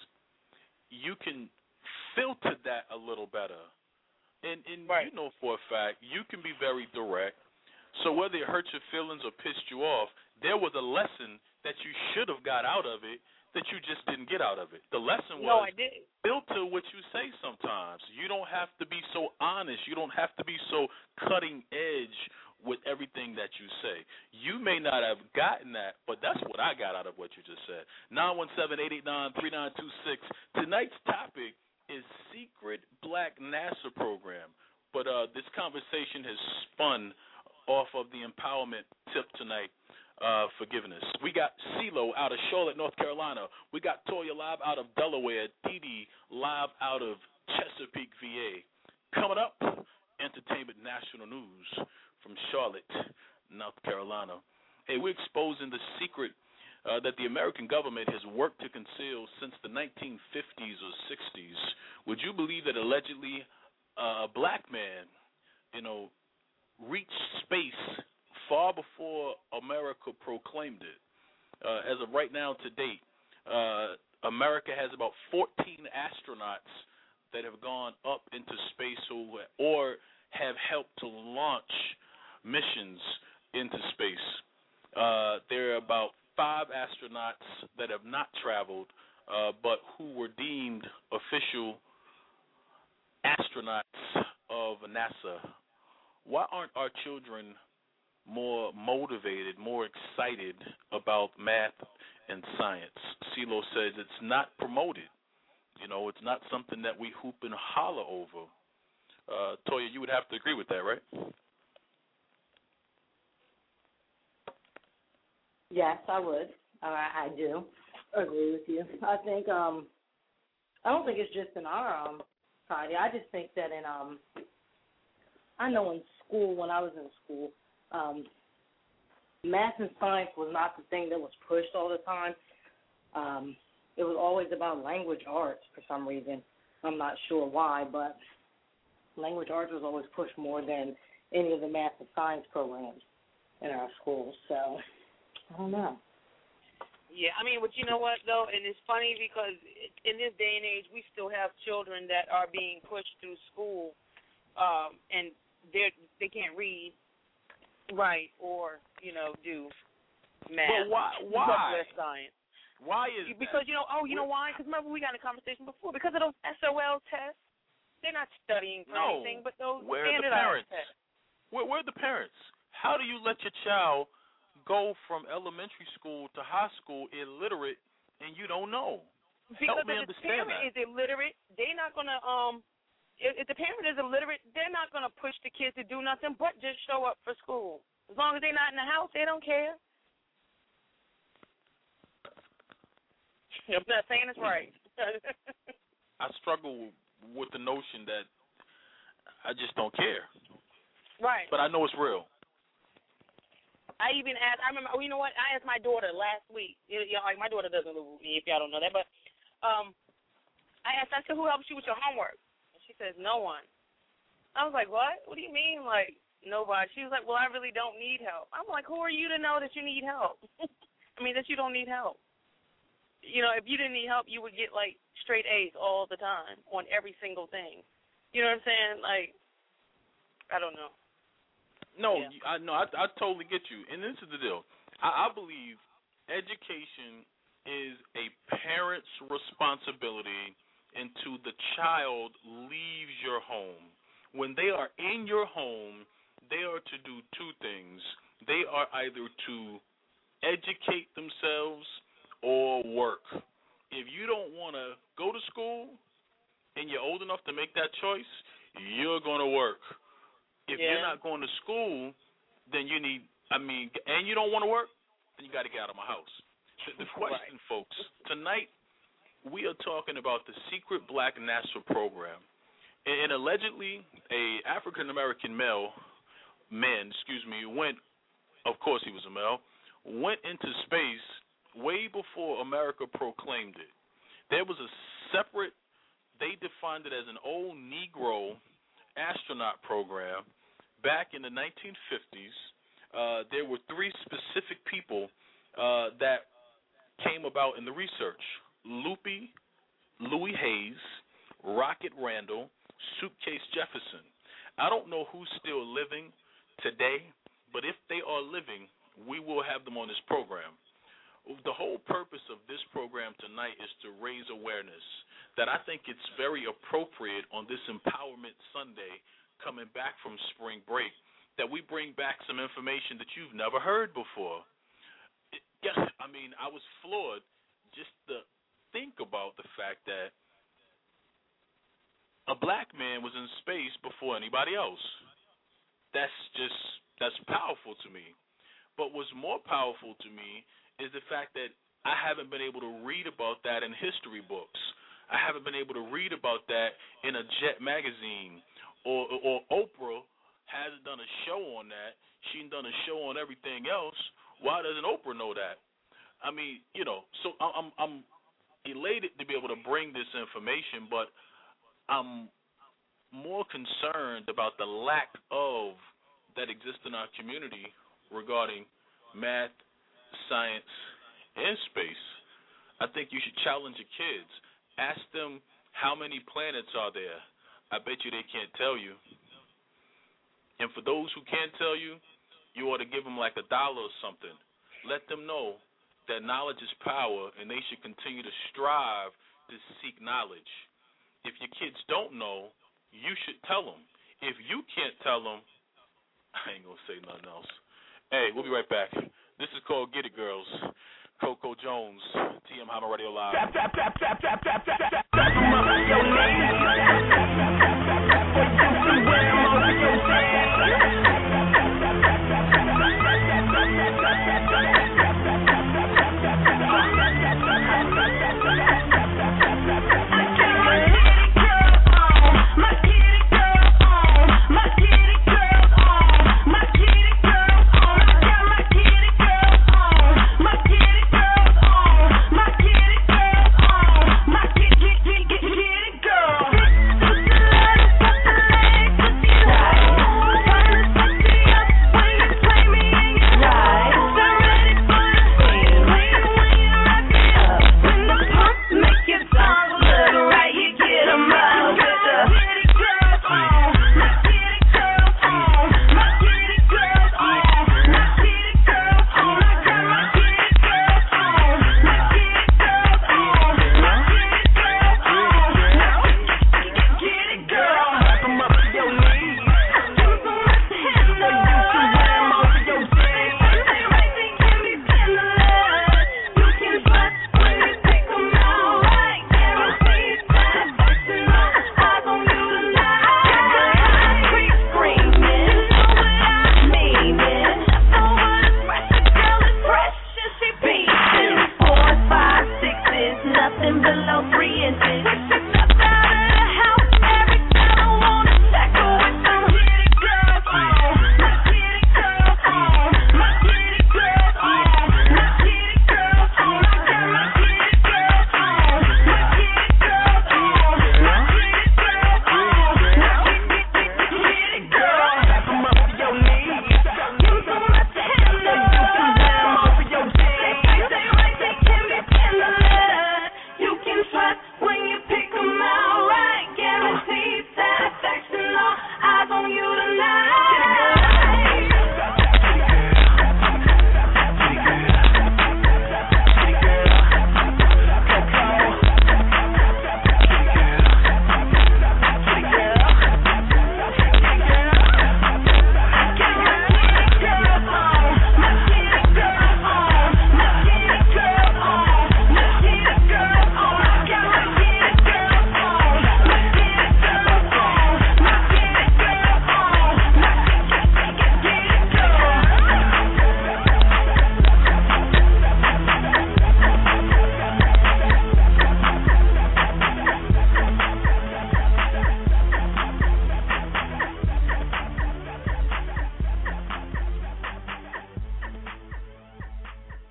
you can filter that a little better. And, and right. you know for a fact, you can be very direct. So whether it hurt your feelings or pissed you off, there was a lesson that you should have got out of it that you just didn't get out of it. The lesson was no, I didn't. filter what you say sometimes. You don't have to be so honest. You don't have to be so cutting edge with everything that you say. You may not have gotten that, but that's what I got out of what you just said. nine one seven, eight eight nine, three nine two six. Tonight's topic is Secret Black NASA Program. But uh, this conversation has spun off of the empowerment tip tonight, uh, forgiveness. We got CeeLo out of Charlotte, North Carolina. We got Toya live out of Delaware. Dee Dee live out of Chesapeake, V A. Coming up, Entertainment National News from Charlotte, North Carolina. Hey, we're exposing the secret uh, that the American government has worked to conceal since the nineteen fifties or sixties. Would you believe that allegedly uh, a black man, you know, reached space far before America proclaimed it? Uh, as of right now, to date, uh, America has about fourteen astronauts that have gone up into space or, or have helped to launch missions into space. Uh, there are about five astronauts that have not traveled, uh, but who were deemed official astronauts of NASA. Why aren't our children more motivated, more excited about math and science? CeeLo says it's not promoted. You know, it's not something that we hoop and holler over. Uh, Toya, you would have to agree with that, right? Yes, I would. Uh, I do agree with you. I think um, I don't think it's just in our um, society. I just think that in um, I know in school, when I was in school, um, math and science was not the thing that was pushed all the time. Um, it was always about language arts for some reason. I'm not sure why, but language arts was always pushed more than any of the math and science programs in our schools. So I don't know. Yeah, I mean, but you know what, though, and it's funny because in this day and age, we still have children that are being pushed through school, um, and they they can't read, write, or, you know, do math. But why? Why? Science. Why is Because, that? you know, oh, you know why? Because remember we got in a conversation before. Because of those S O L tests, they're not studying for no. anything but those Where are the standardized parents? tests. Where, where are the parents? How do you let your child go from elementary school to high school illiterate and you don't know? Because Help me if the understand parent that. is illiterate, they're not going to, um, if, if the parent is illiterate, they're not going to push the kids to do nothing but just show up for school. As long as they're not in the house, they don't care. I'm not saying it's right. I struggle with the notion that I just don't care. Right. But I know it's real. I even asked, I remember, oh, you know what, I asked my daughter last week, you know, like my daughter doesn't live with me, if y'all don't know that, but um, I asked, I said, who helps you with your homework? And she says, no one. I was like, what? What do you mean, like, nobody? She was like, well, I really don't need help. I'm like, who are you to know that you need help? I mean, that you don't need help. You know, if you didn't need help, you would get, like, straight A's all the time on every single thing. You know what I'm saying? Like, I don't know. No, Yeah. I no, I, I totally get you. And this is the deal. I, I believe education is a parent's responsibility until the child leaves your home. When they are in your home, they are to do two things. They are either to educate themselves or work. If you don't want to go to school and you're old enough to make that choice, you're going to work. If yeah. you're not going to school, then you need, I mean, and you don't want to work, then you got to get out of my house. The, the question, right. folks, tonight we are talking about the secret Black NASA program. And, and allegedly, a African-American male, man, excuse me, went, of course he was a male, went into space way before America proclaimed it. There was a separate, they defined it as an old Negro astronaut program back in the nineteen fifties. Uh, there were three specific people uh, that came about in the research: Loopy, Louis Hayes, Rocket Randall, Suitcase Jefferson. I don't know who's still living today, but if they are living, we will have them on this program. The whole purpose of this program tonight is to raise awareness that I think it's very appropriate on this Empowerment Sunday coming back from spring break that we bring back some information that you've never heard before. Yes, I mean, I was floored just to think about the fact that a black man was in space before anybody else. That's just, that's powerful to me. But what's more powerful to me is the fact that I haven't been able to read about that in history books. I haven't been able to read about that in a Jet magazine, or, or Oprah hasn't done a show on that. She's done a show on everything else. Why doesn't Oprah know that? I mean, you know, so I'm I'm elated to be able to bring this information, but I'm more concerned about the lack of that exists in our community regarding math, science, and space. I think you should challenge your kids. Ask them how many planets are there. I bet you they can't tell you. And for those who can't tell you, you ought to give them like a dollar or something. Let them know that knowledge is power, and they should continue to strive to seek knowledge. If your kids don't know, you should tell them. If you can't tell them, I ain't going to say nothing else. Hey, we'll be right back. This is called Get It Girls. Coco Jones, T M Hammer Radio Live. Tap, tap, tap, tap, tap, tap, tap, tap. Get it, girl.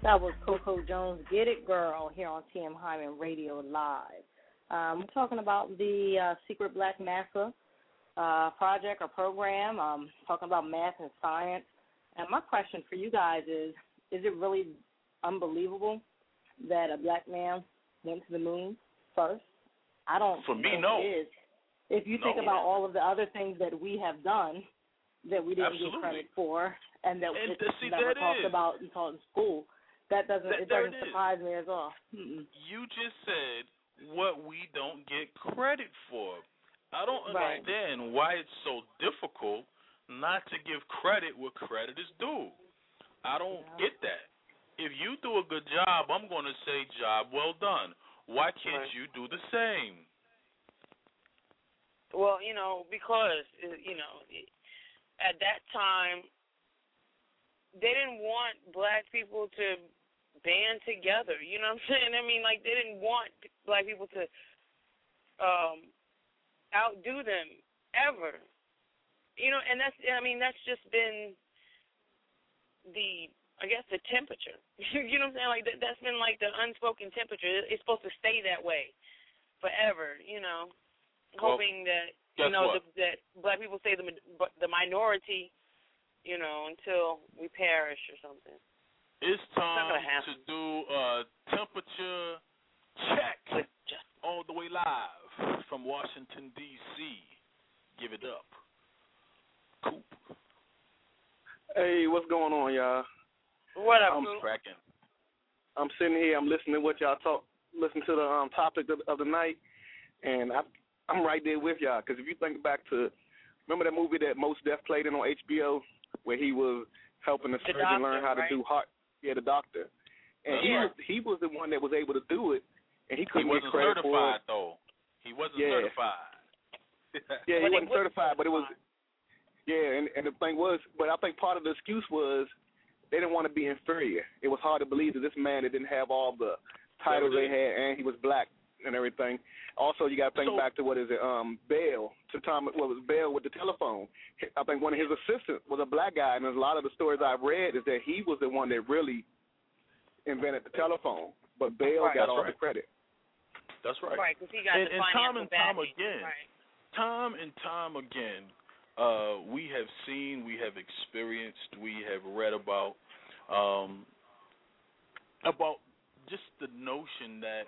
That was Coco Jones, Get It Girl, here on T M Hyman Radio Live. Um, we're talking about the uh, Secret Black NASA uh, project or program, um, talking about math and science. And my question for you guys is, is it really unbelievable that a black man went to the moon first? I don't For me, think no. it is. If you think No. about all of the other things that we have done that we didn't Absolutely. get credit for and that And it's see, never that talked is. about and taught in school, that doesn't That- it there doesn't it is. surprise me at all. Mm-mm. You just said what we don't get credit for. I don't Right. understand why it's so difficult not to give credit where credit is due. I don't Yeah. get that. If you do a good job, I'm going to say job well done. Why can't Right. you do the same? Well, you know, because, uh, you know, at that time, they didn't want black people to band together. You know what I'm saying? I mean, like, they didn't want black people to um, outdo them ever. You know, and that's, I mean, that's just been the, I guess, the temperature. You know what I'm saying? Like, that, that's been, like, the unspoken temperature. It's supposed to stay that way forever, you know, Well, hoping that, guess you know, what? the, that black people stay the, the minority, you know, until we perish or something. It's time gonna happen. to do a temperature check all the way live from Washington, D C Give it up. Coop. Hey, what's going on, y'all? What up, I'm Coop? Cracking. I'm sitting here. I'm listening to what y'all talk. Listen to the um, topic of, of the night, and I, I'm right there with y'all. Because if you think back to, remember that movie that Mos Def played in on H B O, where he was helping the, The surgeon doctor, learn how to right? do heart. Yeah, the doctor. And he Yeah. was he was the one that was able to do it, and he He couldn't wasn't get credit for certified, it. though. He wasn't Yeah. certified. Yeah, he But he wasn't was certified, but it was. Yeah, and, and the thing was, but I think part of the excuse was they didn't want to be inferior. It was hard to believe that this man that didn't have all the titles they had, and he was black and everything. Also, you got to think So- back to what is it, um, Bell. To Tom, what was Bell with the telephone? I think one of his assistants was a black guy, and there's a lot of the stories I've read is that he was the one that really invented the telephone, but Bell Right. got That's all right. the credit. That's right. Right, because he got And, the and time financial and time backing. again, Right. time and time again, uh, we have seen, we have experienced, we have read about, um, about just the notion that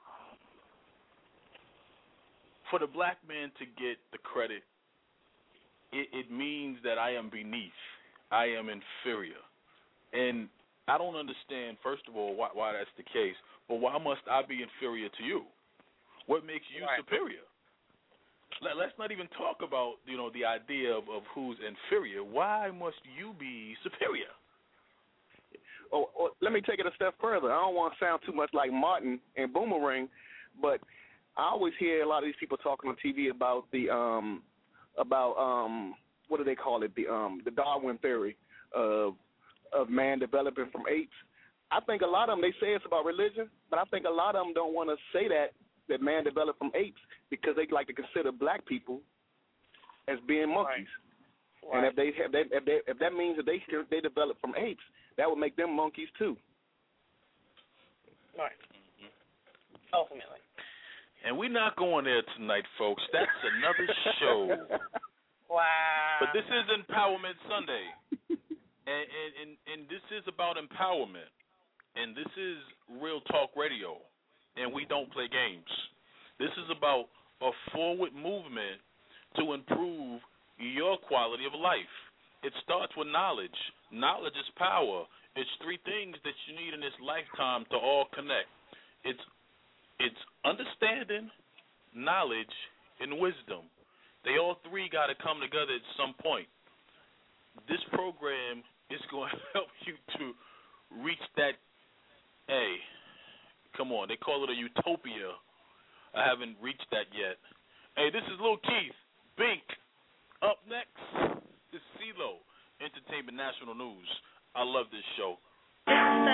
for the black man to get the credit, it, it means that I am beneath, I am inferior. And I don't understand, first of all, why, why that's the case, but why must I be inferior to you? What makes you Right. superior? Let, let's not even talk about, you know, the idea of, of who's inferior. Why must you be superior? Or, or let me take it a step further. I don't want to sound too much like Martin and Boomerang, but I always hear a lot of these people talking on T V about the um about um what do they call it the um the Darwin theory of of man developing from apes. I think a lot of them they say it's about religion, but I think a lot of them don't want to say that that man developed from apes because they like to consider black people as being monkeys. Right. And if they have that, if, they, if that means that they they developed from apes, that would make them monkeys too. Right. Ultimately. And we're not going there tonight, folks. That's another show. Wow. But this is Empowerment Sunday. And, and, and, and this is about empowerment. And this is Real Talk Radio. And we don't play games. This is about a forward movement to improve your quality of life. It starts with knowledge. Knowledge is power. It's three things that you need in this lifetime to all connect. It's it's understanding, knowledge, and wisdom. They all three got to come together at some point. This program is going to help you to reach that. Hey, come on, they call it a utopia. I haven't reached that yet. Hey, this is Lil Keith, Bink. Up next is CeeLo, Entertainment National News. I love this show. Okay,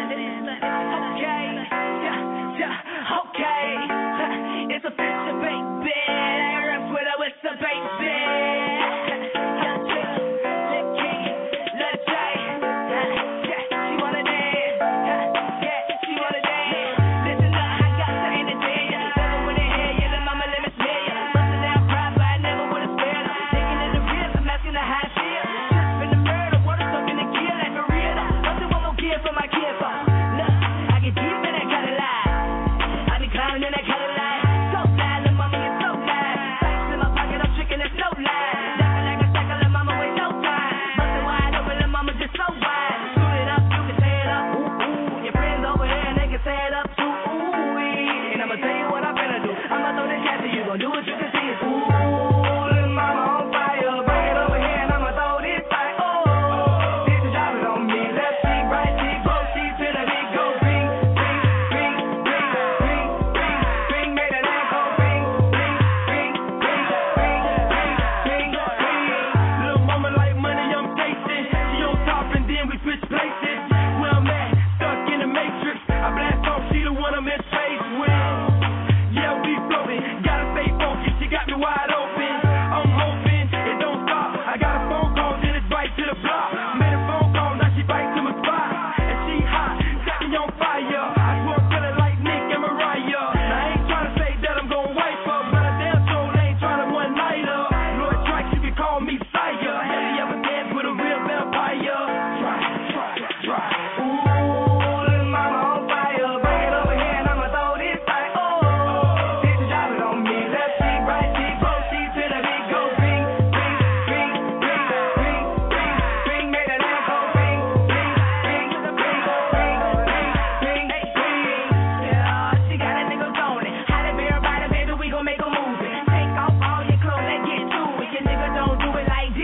yeah, yeah, okay. It's a picture, baby. I rap with a whistle, baby. Let King, let Jay, yeah, she wanna dance.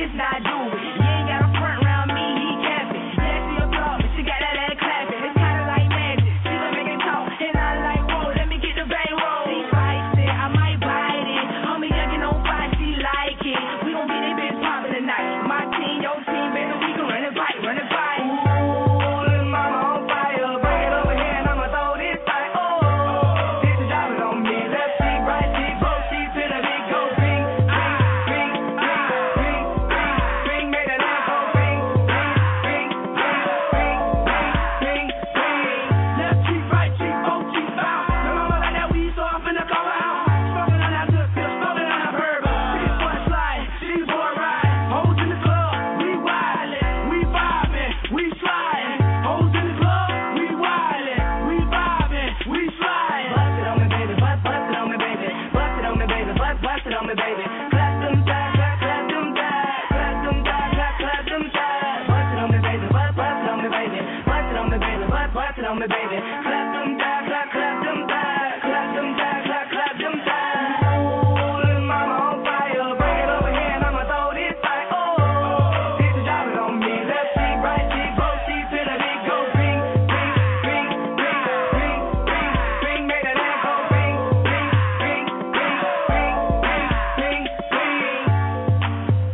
this not jewelry. You ain't got a front round me, he capping. Yeah, she a flop, but she got that ass clapping. It's kinda like magic, she gon' make it talk. And I like, whoa, let me get the bang roll. She feisty, I might bite it. Homie youngin' on fire, she like it. We gon' get this bitch poppin' tonight. My team, your team, baby, we gon' run it fight, run it fight. Ooh, little mama on fire, bring it over here and I'ma throw this fight. Oh, this is dropping on me. Left cheek, right cheek, both cheeks in a big go ring, ring, ring, ring, ring, ring, make that lamp go ring, ring, ring, ring, ring, ring, ring. Left cheek, right cheek, both cheeks out. No mama like that weed, so I'm finna call her out. Smoking on that good pill, smoking on that herb. This boy slide, she's boy ride. Hoes in the club, we wildin', we vibin', we slidin'. Hoes in the club, we wildin', we vibin', we slidin'. Bust it on me, baby, bust, bust it on me, baby. Bust it on me, baby, bust, bust it on me, baby. Clap them thighs, clap, clap them thighs. Clap them thighs, clap, clap them thighs. Bust it on me, baby, bust, bust it on me, baby. Bust it on me, baby, bust, bust it on me, baby. Clap them thighs, clap, clap them thighs. Clap them thighs, clap, clap them thighs. Ooh, little mama on fire, bring it over here and I'ma throw this fight. Oh, this is dropping on me. Left cheek, right cheek, both cheeks in a big go ring, ring, ring, ring, ring, ring, ring, make that lamp go ring, ring, ring, ring, ring, ring, ring, ring.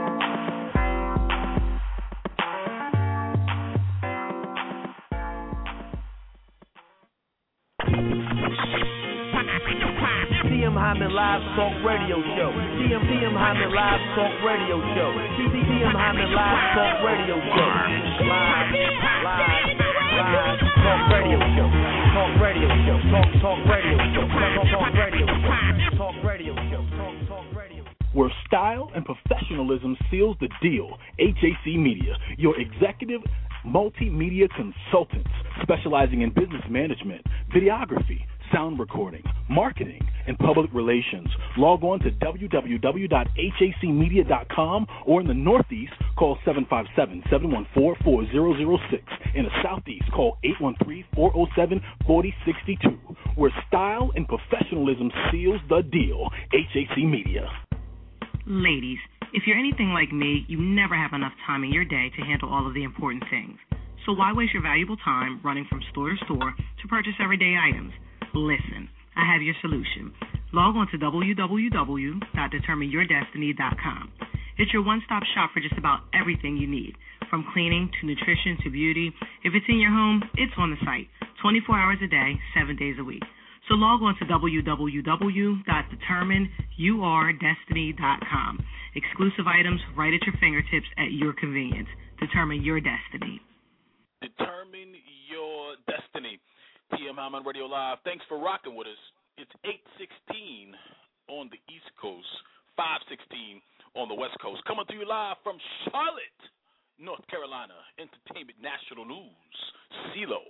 T M Hyman Live Talk Radio Show. T M T M Hyman Live Talk Radio Show. T M Hyman Live Talk Radio Show. Live, live, live Talk Radio Show. Talk Radio Show. Talk Talk Radio Show. Talk Talk Radio Show. Talk Radio Show. Talk Talk Radio. Where style and professionalism seals the deal, H A C Media, your executive multimedia consultants specializing in business management, videography, sound recording, marketing, and public relations. Log on to w w w dot h a c media dot com or in the Northeast, call seven five seven, seven one four, four zero zero six. In the Southeast, call eight one three, four zero seven, four zero six two. Where style and professionalism seals the deal, H A C Media. Ladies, if you're anything like me, you never have enough time in your day to handle all of the important things. So why waste your valuable time running from store to store to purchase everyday items? Listen, I have your solution. Log on to w w w dot determine your destiny dot com. It's your one-stop shop for just about everything you need, from cleaning to nutrition to beauty. If it's in your home, it's on the site, twenty-four hours a day, seven days a week. So log on to w w w dot determine your destiny dot com. Exclusive items right at your fingertips at your convenience. Determine your destiny. Determine your destiny. T M Hyman Radio Live. Thanks for rocking with us. It's eight sixteen on the East Coast, five sixteen on the West Coast. Coming to you live from Charlotte, North Carolina. Entertainment National News. CeeLo.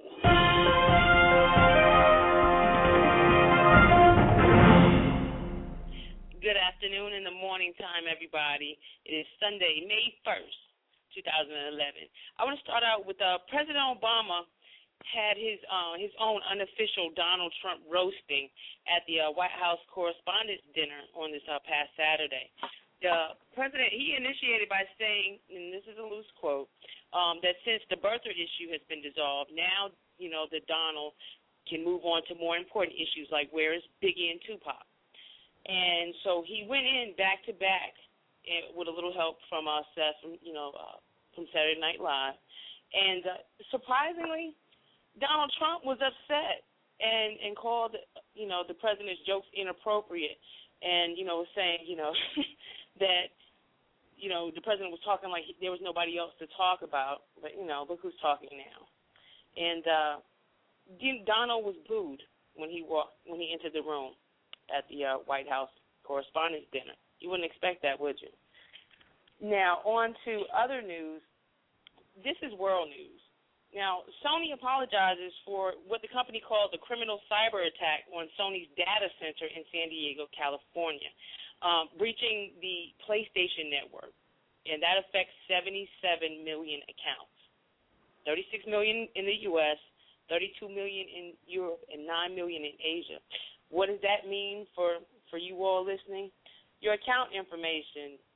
Good afternoon in the morning time, everybody. It is Sunday, May first, two thousand eleven. I want to start out with uh, President Obama had his uh, his own unofficial Donald Trump roasting at the uh, White House Correspondents' Dinner on this uh, past Saturday. The president, he initiated by saying, and this is a loose quote, um, that since the birther issue has been dissolved, now, you know, that Donald can move on to more important issues like where is Biggie and Tupac. And so he went in back to back with a little help from uh, Seth, from, you know, uh, from Saturday Night Live. And uh, surprisingly, Donald Trump was upset and, and called, you know, the president's jokes inappropriate and, you know, was saying, you know, that, you know, the president was talking like there was nobody else to talk about. But, you know, look who's talking now. And uh, Donald was booed when he walked, when he entered the room at the uh, White House Correspondents' Dinner. You wouldn't expect that, would you? Now, on to other news. This is world news. Now, Sony apologizes for what the company called the criminal cyber attack on Sony's data center in San Diego, California, um, breaching the PlayStation network, and that affects seventy-seven million accounts, thirty-six million in the U S, thirty-two million in Europe, and nine million in Asia. What does that mean for, for you all listening? Your account information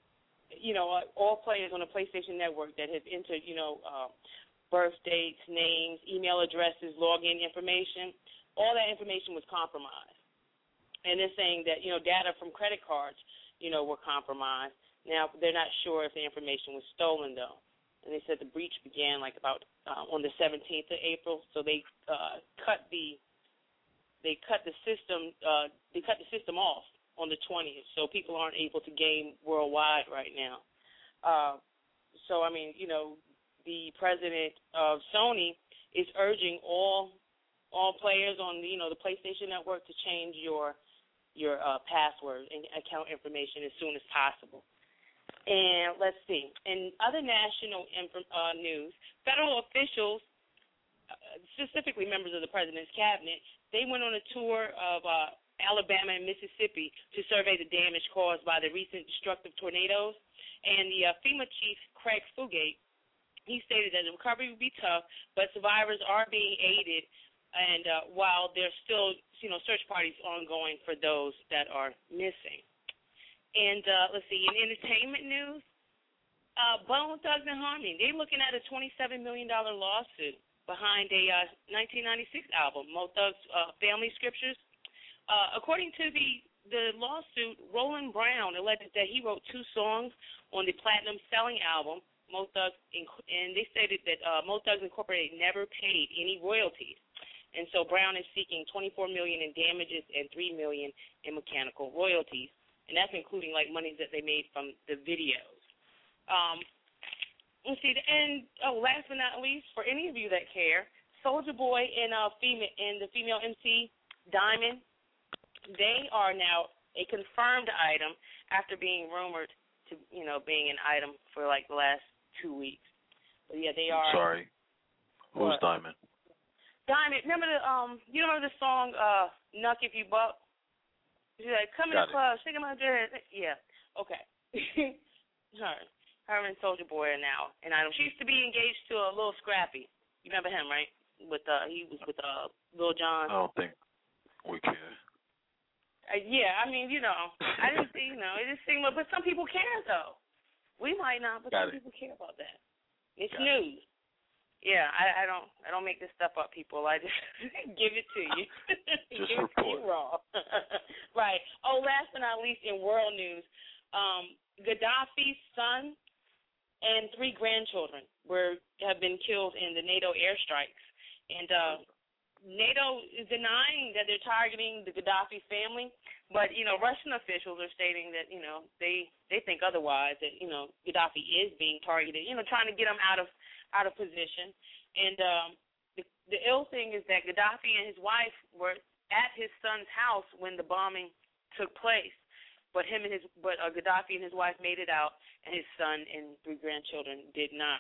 you know, uh, all players on the PlayStation Network that have entered, you know, uh, birth dates, names, email addresses, login information, all that information was compromised. And they're saying that, you know, data from credit cards, you know, were compromised. Now, they're not sure if the information was stolen, though. And they said the breach began, like, about uh, on the seventeenth of April, so they uh, cut the they cut the system uh, they cut the system off on the twentieth, so people aren't able to game worldwide right now. Uh, so, I mean, you know, the president of Sony is urging all all players on the, you know, the PlayStation Network to change your your uh, password and account information as soon as possible. And let's see. In other national inf- uh, news, federal officials, uh, specifically members of the president's cabinet, they went on a tour of uh, Alabama and Mississippi to survey the damage caused by the recent destructive tornadoes. And the uh, FEMA chief, Craig Fugate, he stated that the recovery would be tough, but survivors are being aided, and uh, while there's still, you know, search parties ongoing for those that are missing. And uh, let's see, in entertainment news, uh, Bone Thugs and Harmony, they're looking at a twenty-seven million dollars lawsuit behind a uh, nineteen ninety-six album, Mo Thugs uh, Family Scriptures. Uh, according to the, the lawsuit, Roland Brown alleged that he wrote two songs on the platinum-selling album, Mo Thugs, and they stated that uh, Mo Thugs Incorporated never paid any royalties. And so Brown is seeking twenty-four million dollars in damages and three million dollars in mechanical royalties. And that's including, like, monies that they made from the videos. Um, let's see, and, oh, last but not least, for any of you that care, Soulja Boy and, uh, female, and the female M C, Diamond, they are now a confirmed item after being rumored to, you know, being an item for, like, the last two weeks. But, yeah, they are. Sorry. Who's what? Diamond? Diamond, remember the, um, you remember the song, uh, Nuck If You Buck? She's like, come in the club, shaking my dress. Yeah, okay. her, her and Soulja Boy are now an item. She used to be engaged to a Lil Scrappy. You remember him, right? With uh, he was with uh, Lil Jon. I don't think we care. Uh, yeah, I mean, you know, I didn't see, you know, it just seemed, but some people care though. We might not, but Got some it. people care about that. It's Got news. It. Yeah, I, I don't, I don't make this stuff up, people. I just give it to you. Just give report. it to you raw. Right. Oh, last but not least, in world news, um, Gaddafi's son and three grandchildren were have been killed in the NATO airstrikes, and uh, NATO is denying that they're targeting the Gaddafi family, but you know, Russian officials are stating that you know they they think otherwise. That you know, Gaddafi is being targeted. You know, trying to get him out of out of position. And um, the, the ill thing is that Gaddafi and his wife were at his son's house when the bombing took place. But him and his, but uh, Gaddafi and his wife made it out, and his son and three grandchildren did not.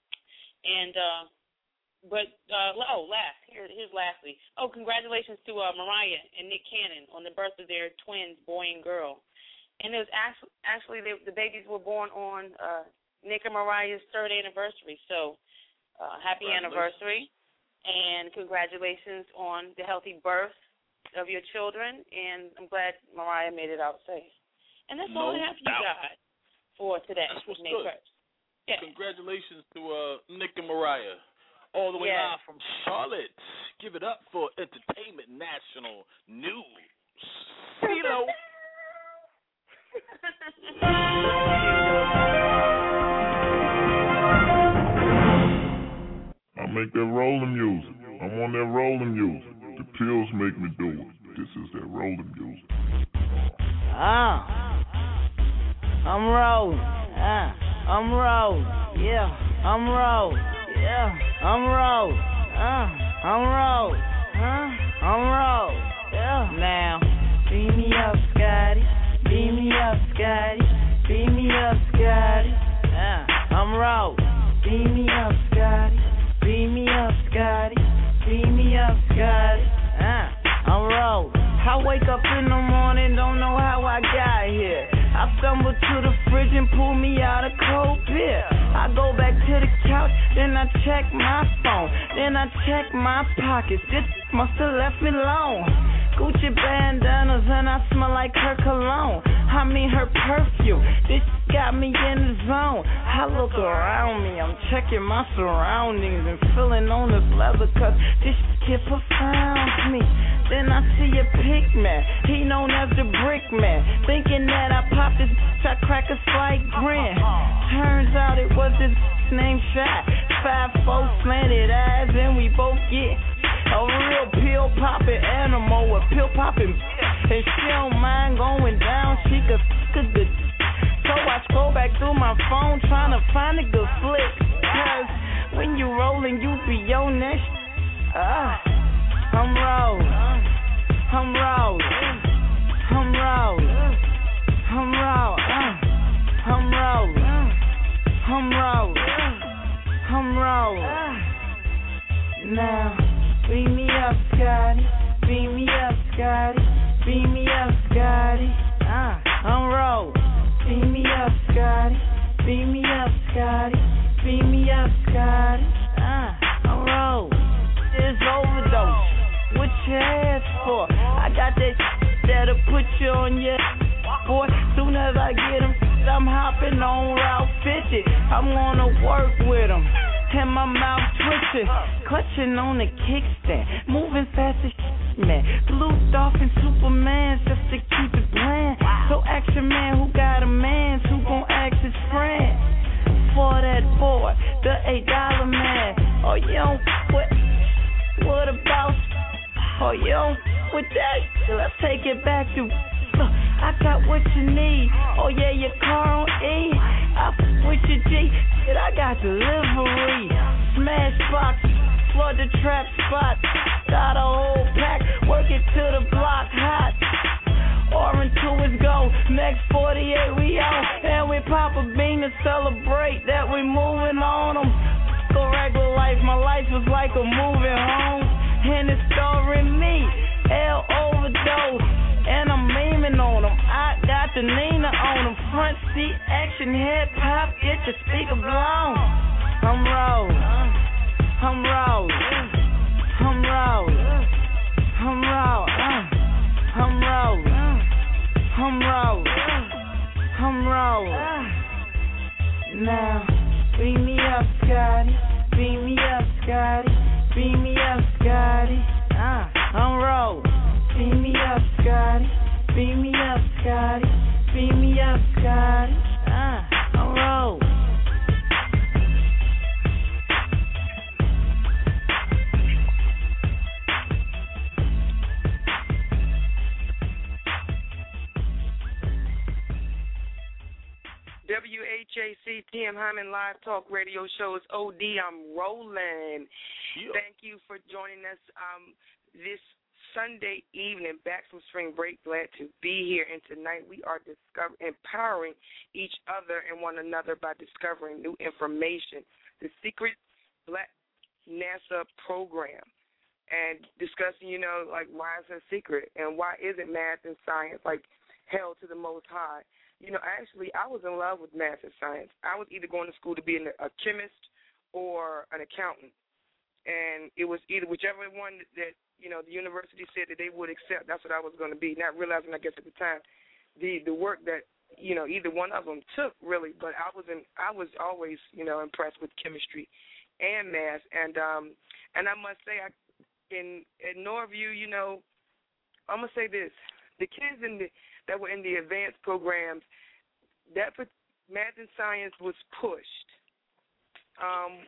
And uh, but uh, oh, last here, here's lastly. Oh, congratulations to uh, Mariah and Nick Cannon on the birth of their twins, boy and girl. And it was actually actually they, the babies were born on Uh, Nick and Mariah's third anniversary. So uh, happy anniversary, and congratulations on the healthy birth of your children, and I'm glad Mariah made it out safe. And that's no all I have for you doubt. guys for today, That's what's May good. first. Yeah. Congratulations to uh, Nick and Mariah, all the way Yeah. live from Charlotte. Give it up for Entertainment National News. CeeLo. I make that rolling music. I'm on that rolling music. The pills make me do it. This is that rolling music. Ah, I'm rolling. Ah, I'm rolling. Yeah, I'm rolling. Yeah, I'm rolling. Ah, I'm rolling. Huh? I'm rolling. Yeah. Now, beam me up, Scotty. Beam me up, Scotty. Beam me up, Scotty. Ah, I'm rolling. Beam me up, Scotty. Beam me up, Scotty. Beam me up, Scotty. Ah, I'm rolling. I wake up in the morning, don't know how I got here. I stumble to the fridge and pull me out a cold beer. I go back to the couch, then I check my phone. Then I check my pockets. This must have left me alone. Gucci bandanas and I smell like her cologne. I mean her perfume. This got me in the zone. I look around me, I'm checking my surroundings and feeling on this leather, cause this shit profounds me. Then I see a pig man, he known as the brick man. Thinking that I popped this bitch, I crack a slight grin. Turns out it was this named Shaq. Five, four slanted eyes, and we both get a real pill popping animal with pill popping. And she don't mind going down, she could fuck a good. So I scroll back through my phone trying to find a good flick. Cause when you rollin', you be on that sh- Ah, I'm rollin', I'm rollin', I'm rollin', I'm rollin', I'm rollin', I'm rollin', I'm rollin'. Now, beat me up, Scotty, beat me up, Scotty, beat me up, Scotty. Ah, I'm rollin'. Beat me up, Scotty. Beat me up, Scotty. Beat me up, Scotty. Ah, I'm rollin'. It's overdose. What you ask for? I got that shit that'll put you on your boy. Soon as I get him, I'm hopping on Route fifty. I'm gonna work with him. And my mouth twitching, clutching on the kickstand, moving fast as shit, man. Blue Dolphin Superman just to keep it bland. So action man who got a man who gon' ask his friend for that boy, the eight dollar man. Oh, you don't what? What about? Oh, you don't with that? Let's take it back to. Look, I got what you need. Oh yeah, your car on E. I f- with your G. Shit, I got delivery. Smash box, flood the trap spot. Got a whole pack, work it to the block hot. Orange to his go, next forty-eight we on. And we pop a bean to celebrate that we moving on them. Go regular life, my life was like a moving home. And it's starring me, L overdose. And I'm memeing on them. I got the Nina on them. Front seat action, hip hop, get your speaker blown. I'm rollin', I'm rollin', I'm rollin', I'm rollin', I'm rollin', I'm rollin', I'm rollin'. Now, beat me up, Scotty. Beat me up, Scotty. Beat me up, Scotty. Ah, I'm rollin'. Beat me up, Scotty. Beat me up, Scotty. Beat me up, Scotty. Ah, I'm rollin'. W H A C T M Hyman Live Talk Radio Show is O D. I'm rolling. Yeah. Thank you for joining us um, this Sunday evening, back from spring break. Glad to be here. And tonight we are discover- empowering each other and one another by discovering new information. The Secret Black NASA Program. And discussing, you know, like, why is it a secret? And why isn't math and science, like, held to the most high? You know, actually, I was in love with math and science. I was either going to school to be a chemist or an accountant. And it was either whichever one that, you know, the university said that they would accept, that's what I was going to be, not realizing, I guess, at the time, the, the work that, you know, either one of them took, really. But I was in, I was always, you know, impressed with chemistry and math. And um, and I must say, I, in at Norview, you know, I'm going to say this. The kids in the that were in the advanced programs, that math and science was pushed. Um,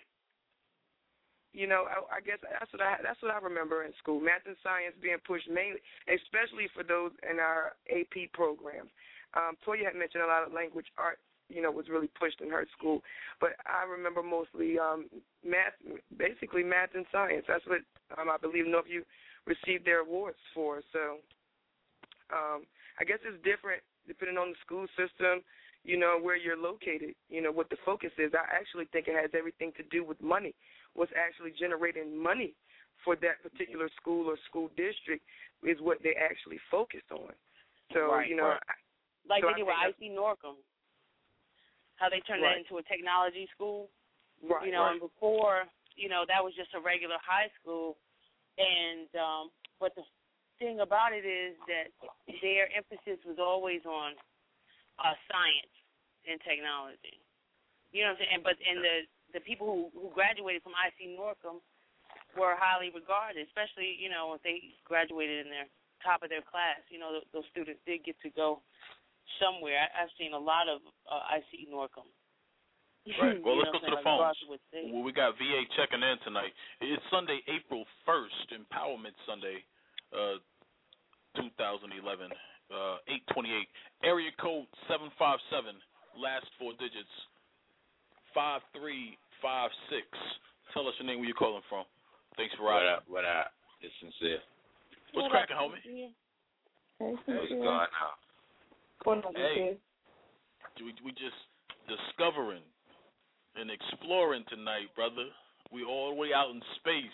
you know, I, I guess that's what I that's what I remember in school. Math and science being pushed mainly, especially for those in our A P programs. Um, Toya had mentioned a lot of language art, you know, was really pushed in her school, but I remember mostly um, math, basically math and science. That's what um, I believe Northview received their awards for. So. Um, I guess it's different depending on the school system, you know, where you're located, you know, what the focus is. I actually think it has everything to do with money, what's actually generating money for that particular school or school district is what they actually focused on. So, right, you know. Right. Like so they did with I C Norcom, how they turned right. that into a technology school. Right, You know, right. and before, you know, that was just a regular high school. And, um, but the thing about it is that their emphasis was always on uh, science, in technology. You know what I'm saying? And, but and the the people who, who graduated from I C Norcom were highly regarded, especially, you know, if they graduated in their top of their class. You know, th- those students did get to go somewhere. I, I've seen a lot of uh, I C Norcom. Right. Well, You let's know go to the like phones. Rosswood State. Well, we got V A checking in tonight. It's Sunday, April first, Empowerment Sunday, uh, two thousand eleven, uh, eight twenty-eight. Area code seven five seven, last four digits, five three five six. Tell us your name, where you're calling from. Thanks for What riding. up, what up? It's Sincere. What's cracking, homie? Hey, What's going on? Going on, Hey, we, we just discovering and exploring tonight, brother. We all the way out in space.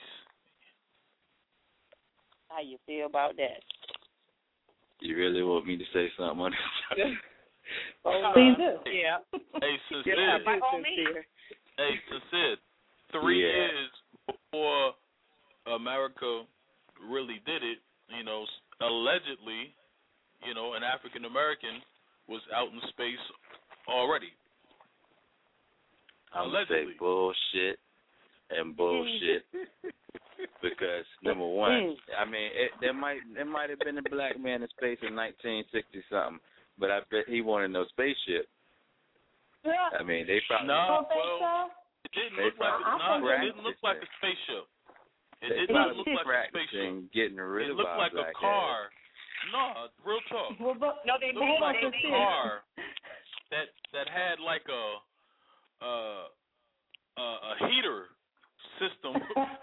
How you feel about that? You really want me to say something on this? Oh, Please do. Yeah. Hey, Sincere. Yeah, by all means. Hey, Sincere. Three Yeah. years before America really did it, you know, allegedly, you know, an African American was out in space already. I'm going to say bullshit and bullshit. Because, number one, I mean, it, there might there might have been a black man in space in nineteen sixty something, but I bet he wanted no spaceship. Yeah. I mean, they probably. No, well, it didn't They look like probably no, it practiced didn't look like a spaceship. It They did not probably look like a practicing spaceship. getting rid It of looked our like a black car. No, real talk. Well, but, No, they It made looked like they a made car that that had like a uh, a, a heater system.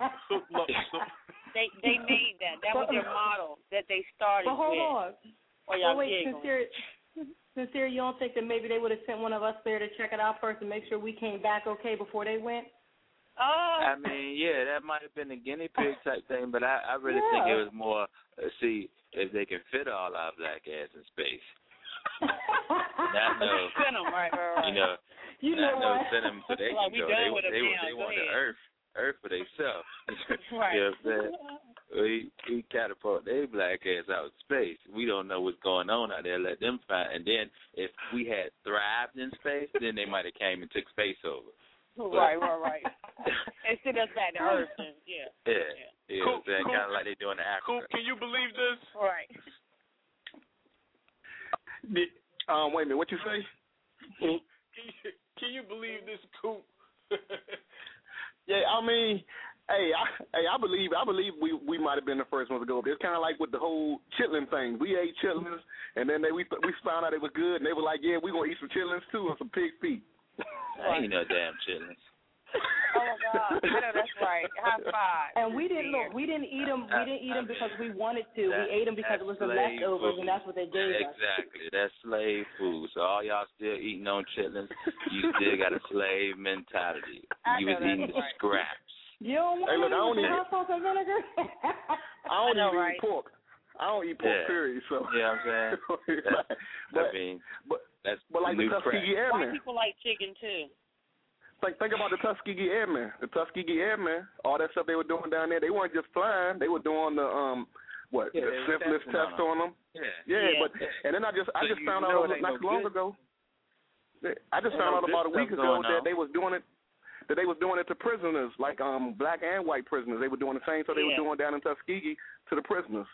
They they made that. That was their model that they started But hold with. on. Or y'all Well, wait, giggling. sincere, sincere, you don't think that maybe they would have sent one of us there to check it out first and make sure we came back okay before they went? Oh. I mean, yeah, that might have been a guinea pig type thing, but I, I really think it Yeah. was more, uh, see, if they can fit all our black ass in space. Not no, Send 'em, right, right, right. you know, You not know no what? send them so they Like, can we go. done They, with 'em they, now. they Go want the ahead. Earth, Earth for themselves. Right. You know what I'm saying? We, we catapult their black ass out of space. We don't know what's going on out there. Let them find. And then if we had thrived in space, then they might have came and took space over. Right, right, right. And send us back to Earth. And, yeah. Yeah, you know what I'm saying? Cool. Kind of like they doing in Africa. Coop, can you believe this? Right. Did- Um, wait a minute, what you say? Can you, can you believe this, Coop? Yeah, I mean, hey, I, hey, I believe, I believe we we might have been the first ones to go up there. It's kind of like with the whole chitlin thing. We ate chitlins, and then they we we found out it was good, and they were like, yeah, we gonna eat some chitlins too and some pig feet. I ain't no damn chitlins. Oh my God! I know that's right. High five. And we didn't look. We didn't eat them. We didn't eat them because we wanted to. That- we ate them because it was the that's slave leftovers, food. and that's what they gave us. Exactly. That's slave food. So all y'all still eating on chitlins, you still got a slave mentality. I You know was that's eating the right. scraps. You don't want Hey, look, I to don't eat even- hot sauce and vinegar? I don't I know, even right? eat pork. I don't eat pork, Yeah. period. So You know what I'm saying? That's, but, I mean, but that's but like the new crap. Tuskegee White Airmen. people like chicken too. Think think about the Tuskegee Airmen. The Tuskegee Airmen, all that stuff they were doing down there, they weren't just flying. They were doing the um what Yeah, the they were syphilis testing test on on them. Yeah. Yeah, Yeah. but and then I just I So just you found know out it ain't not no too long good. ago. I just Ain't found no out about a good week stuff ago going that on. they was doing it. That they was doing it to prisoners, like um black and white prisoners. They were doing the same, so they Yeah. were doing down in Tuskegee to the prisoners.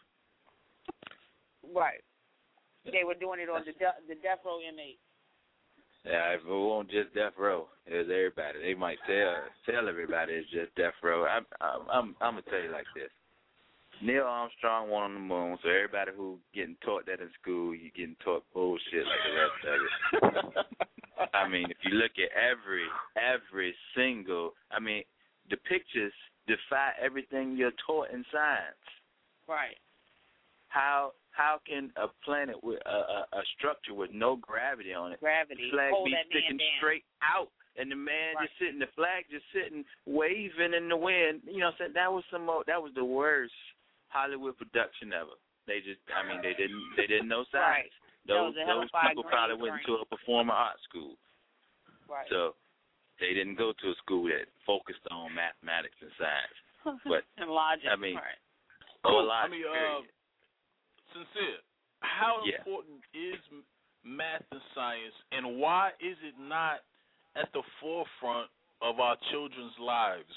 Right. They were doing it on the de- the death row inmates. Yeah, if it won't just death row, it was everybody. They might tell tell everybody it's just death row. I'm I'm I'm, I'm gonna tell you like this. Neil Armstrong went on the moon, so everybody who getting taught that in school, you getting taught bullshit like the rest of it. I mean, if you look at every every single, I mean, the pictures defy everything you're taught in science. Right. How how can a planet with a, a, a structure with no gravity on it, Gravity. flag Hold be that man sticking down. straight out, and the man Right. just sitting, the flag just sitting, waving in the wind? You know, what I'm saying that was some mo- that was the worst Hollywood production ever. They just, I mean, they didn't they didn't know Right. science. That Those was a hell those of a people green probably went screen. to a performing arts school, Right. so they didn't go to a school that focused on mathematics and science. But and logic. I mean, right. or Cool. I logic, mean, uh, period. Sincere, how Yeah. important is math and science, and why is it not at the forefront of our children's lives?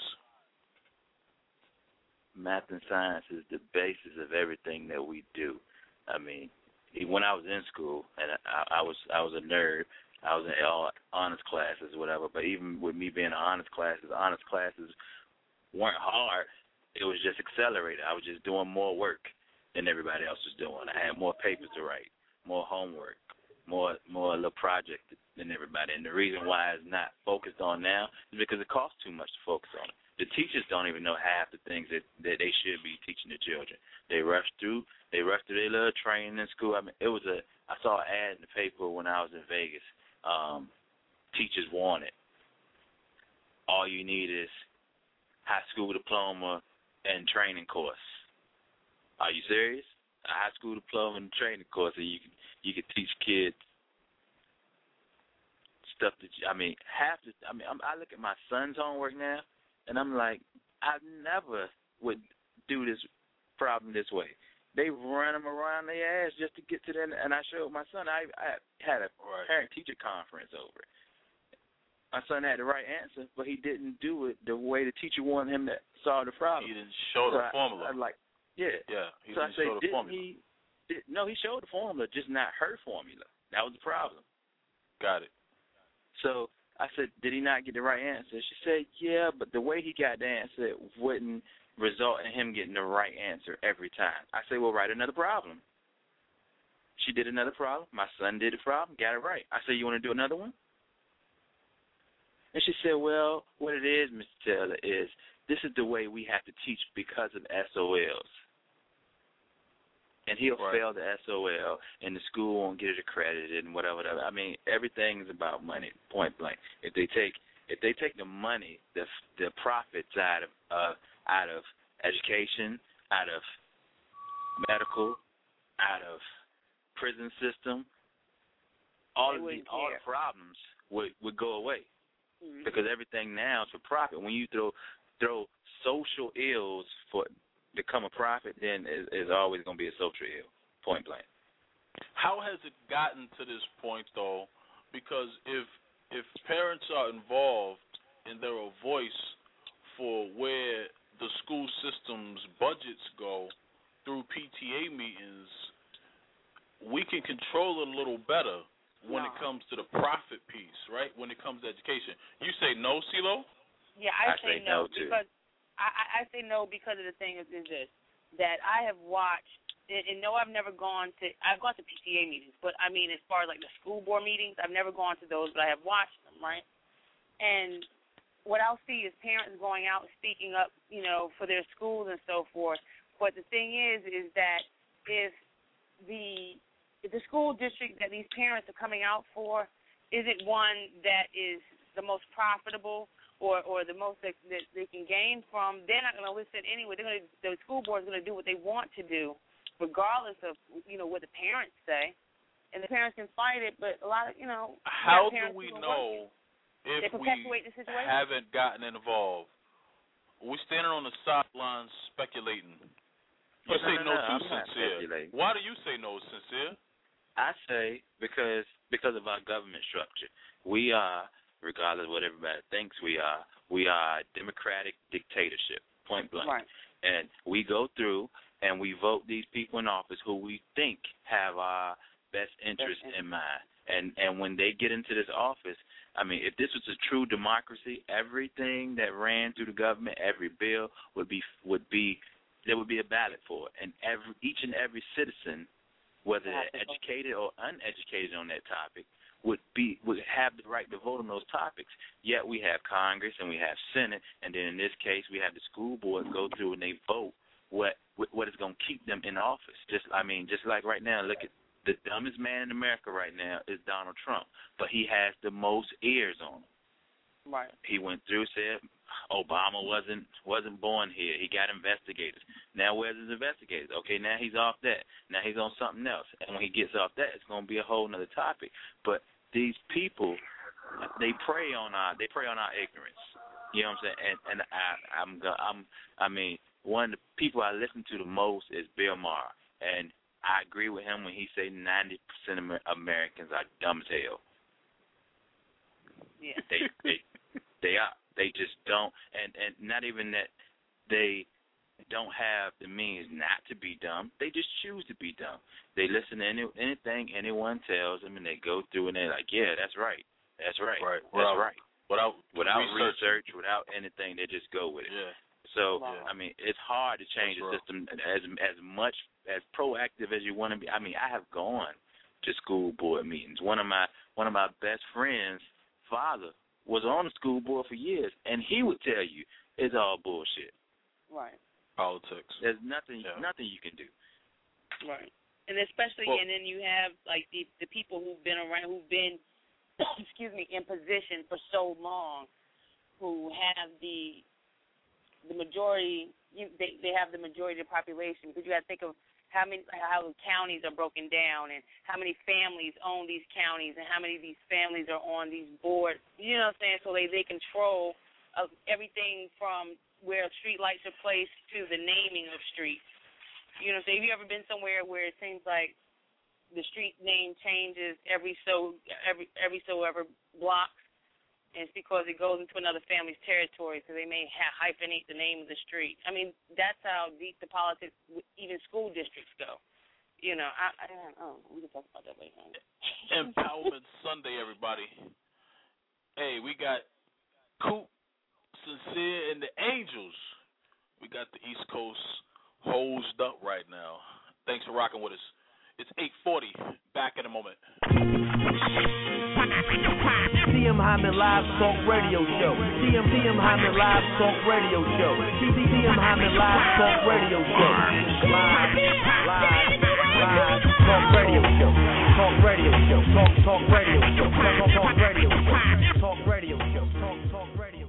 Math and science is the basis of everything that we do. I mean, when I was in school, and I, I was I was a nerd, I was in all honors classes, whatever. But even with me being in honors classes, honors classes weren't hard. It was just accelerated. I was just doing more work than everybody else was doing. I had more papers to write, more homework, more more little projects than everybody. And the reason why it's not focused on now is because it costs too much to focus on it. The teachers don't even know half the things that, that they should be teaching the children. They rush through. They rush through their little training in school. I mean, it was a. I saw an ad in the paper when I was in Vegas. Um, teachers wanted. All you need is high school diploma and training course. Are you serious? A high school diploma and training course, and you can you can teach kids stuff that you, I mean, half the. I mean, I'm, I look at my son's homework now. And I'm like, I never would do this problem this way. They run them around their ass just to get to that. And I showed my son, I, I had a right. parent-teacher conference over it. My son had the right answer, but he didn't do it the way the teacher wanted him to solve the problem. He didn't show so the I, formula. I, like, yeah. Yeah, he so didn't I say, show the didn't formula. He, did, no, he showed the formula, just not her formula. That was the problem. Got it. So I said, did he not get the right answer? She said, yeah, but the way he got the answer wouldn't result in him getting the right answer every time. I said, well, write another problem. She did another problem. My son did the problem, got it right. I said, you want to do another one? And she said, well, what it is, Mister Taylor, is this is the way we have to teach because of S O Ls. And he'll right. fail the S O L, and the school won't get it accredited, and whatever. whatever. I mean, everything is about money, point blank. If they take, if they take the money, the the profits out of uh, out of education, out of medical, out of prison system, all of the all the problems would would go away, mm-hmm. because everything now is for profit. When you throw throw social ills for become a profit, then is, is always going to be a social ill, point blank. How has it gotten to this point, though? Because if if parents are involved and they're a voice for where the school system's budgets go through P T A meetings, we can control it a little better when no. it comes to the profit piece, right? When it comes to education. You say no, CeeLo? Yeah, I, I say, say no, no too. because I, I say no because of the thing is, is this, that I have watched, and, and no, I've never gone to, I've gone to P T A meetings, but I mean as far as like the school board meetings, I've never gone to those, but I have watched them, right? And what I'll see is parents going out and speaking up, you know, for their schools and so forth. But the thing is, is that if the if the school district that these parents are coming out for isn't one that is the most profitable, or or the most that, that they can gain from, they're not going to listen anyway. They're going to, the school board is going to do what they want to do, regardless of, you know, what the parents say. And the parents can fight it, but a lot of, you know. How do we know if we the situation. haven't gotten involved? We're standing on the sidelines speculating. You no, say no, no, no too, I'm not Sincere. speculating. Why do you say no, Sincere? I say because because of our government structure. We are, regardless of what everybody thinks we are, we are a democratic dictatorship, point blank. Right. And we go through and we vote these people in office who we think have our best interest in mind. And and when they get into this office, I mean, if this was a true democracy, everything that ran through the government, every bill would be would be there would be a ballot for it, and every each and every citizen, whether they're educated or uneducated on that topic, would be would have the right to vote on those topics. Yet we have Congress and we have Senate, and then in this case we have the school board go through and they vote what what is going to keep them in office. Just I mean, just like right now, look at the dumbest man in America right now is Donald Trump, but he has the most ears on him. Right. He went through, said Obama wasn't wasn't born here. He got investigators. Now where's his investigators? Okay, now he's off that. Now he's on something else. And when he gets off that, it's going to be a whole other topic. But these people, they prey on our they prey on our ignorance. You know what I'm saying? And and I I'm I'm I mean one of the people I listen to the most is Bill Maher, and I agree with him when he say ninety percent of Americans are dumb as hell. Yeah. They they they are. They just don't, and and not even that they don't have the means not to be dumb. They just choose to be dumb. They listen to any, anything anyone tells them, and they go through and they're like, yeah, that's right, that's right, right. that's without, right. Without without research, research, without anything, they just go with it. Yeah. So yeah. I mean, it's hard to change that's the system as as much as proactive as you want to be. I mean, I have gone to school board meetings. One of my one of my best friends' father was on the school board for years, and he would tell you it's all bullshit. Right. Politics. There's nothing yeah. nothing you can do. Right. And especially, well, and then you have like the the people who've been around, who've been, excuse me, in position for so long, who have the the majority. You, they they have the majority of the population, because you got to think of how many how counties are broken down, and how many families own these counties, and how many of these families are on these boards. You know what I'm saying? So they they control of everything from where street lights are placed to the naming of streets. You know, so have you ever been somewhere where it seems like the street name changes every so every every so ever blocks, and it's because it goes into another family's territory, so they may ha- hyphenate the name of the street. I mean, that's how deep the politics, even school districts, go. You know, I, I don't know. We can talk about that later on. Empowerment Sunday, everybody. Hey, we got Coop, Sincere, and the Angels. We got the East Coast hosed up right now. Thanks for rocking with us. It's eight forty. Back in a moment. T M Hyman Live Talk Radio Show. T M T M Hyman Live Talk Radio Show. T M Hyman Live Talk Radio Show. Live, live, live Talk Radio Show. Talk Radio Show. Talk, talk Radio Show. Talk, talk, talk Radio Show. Talk Radio Show. Talk, talk Radio.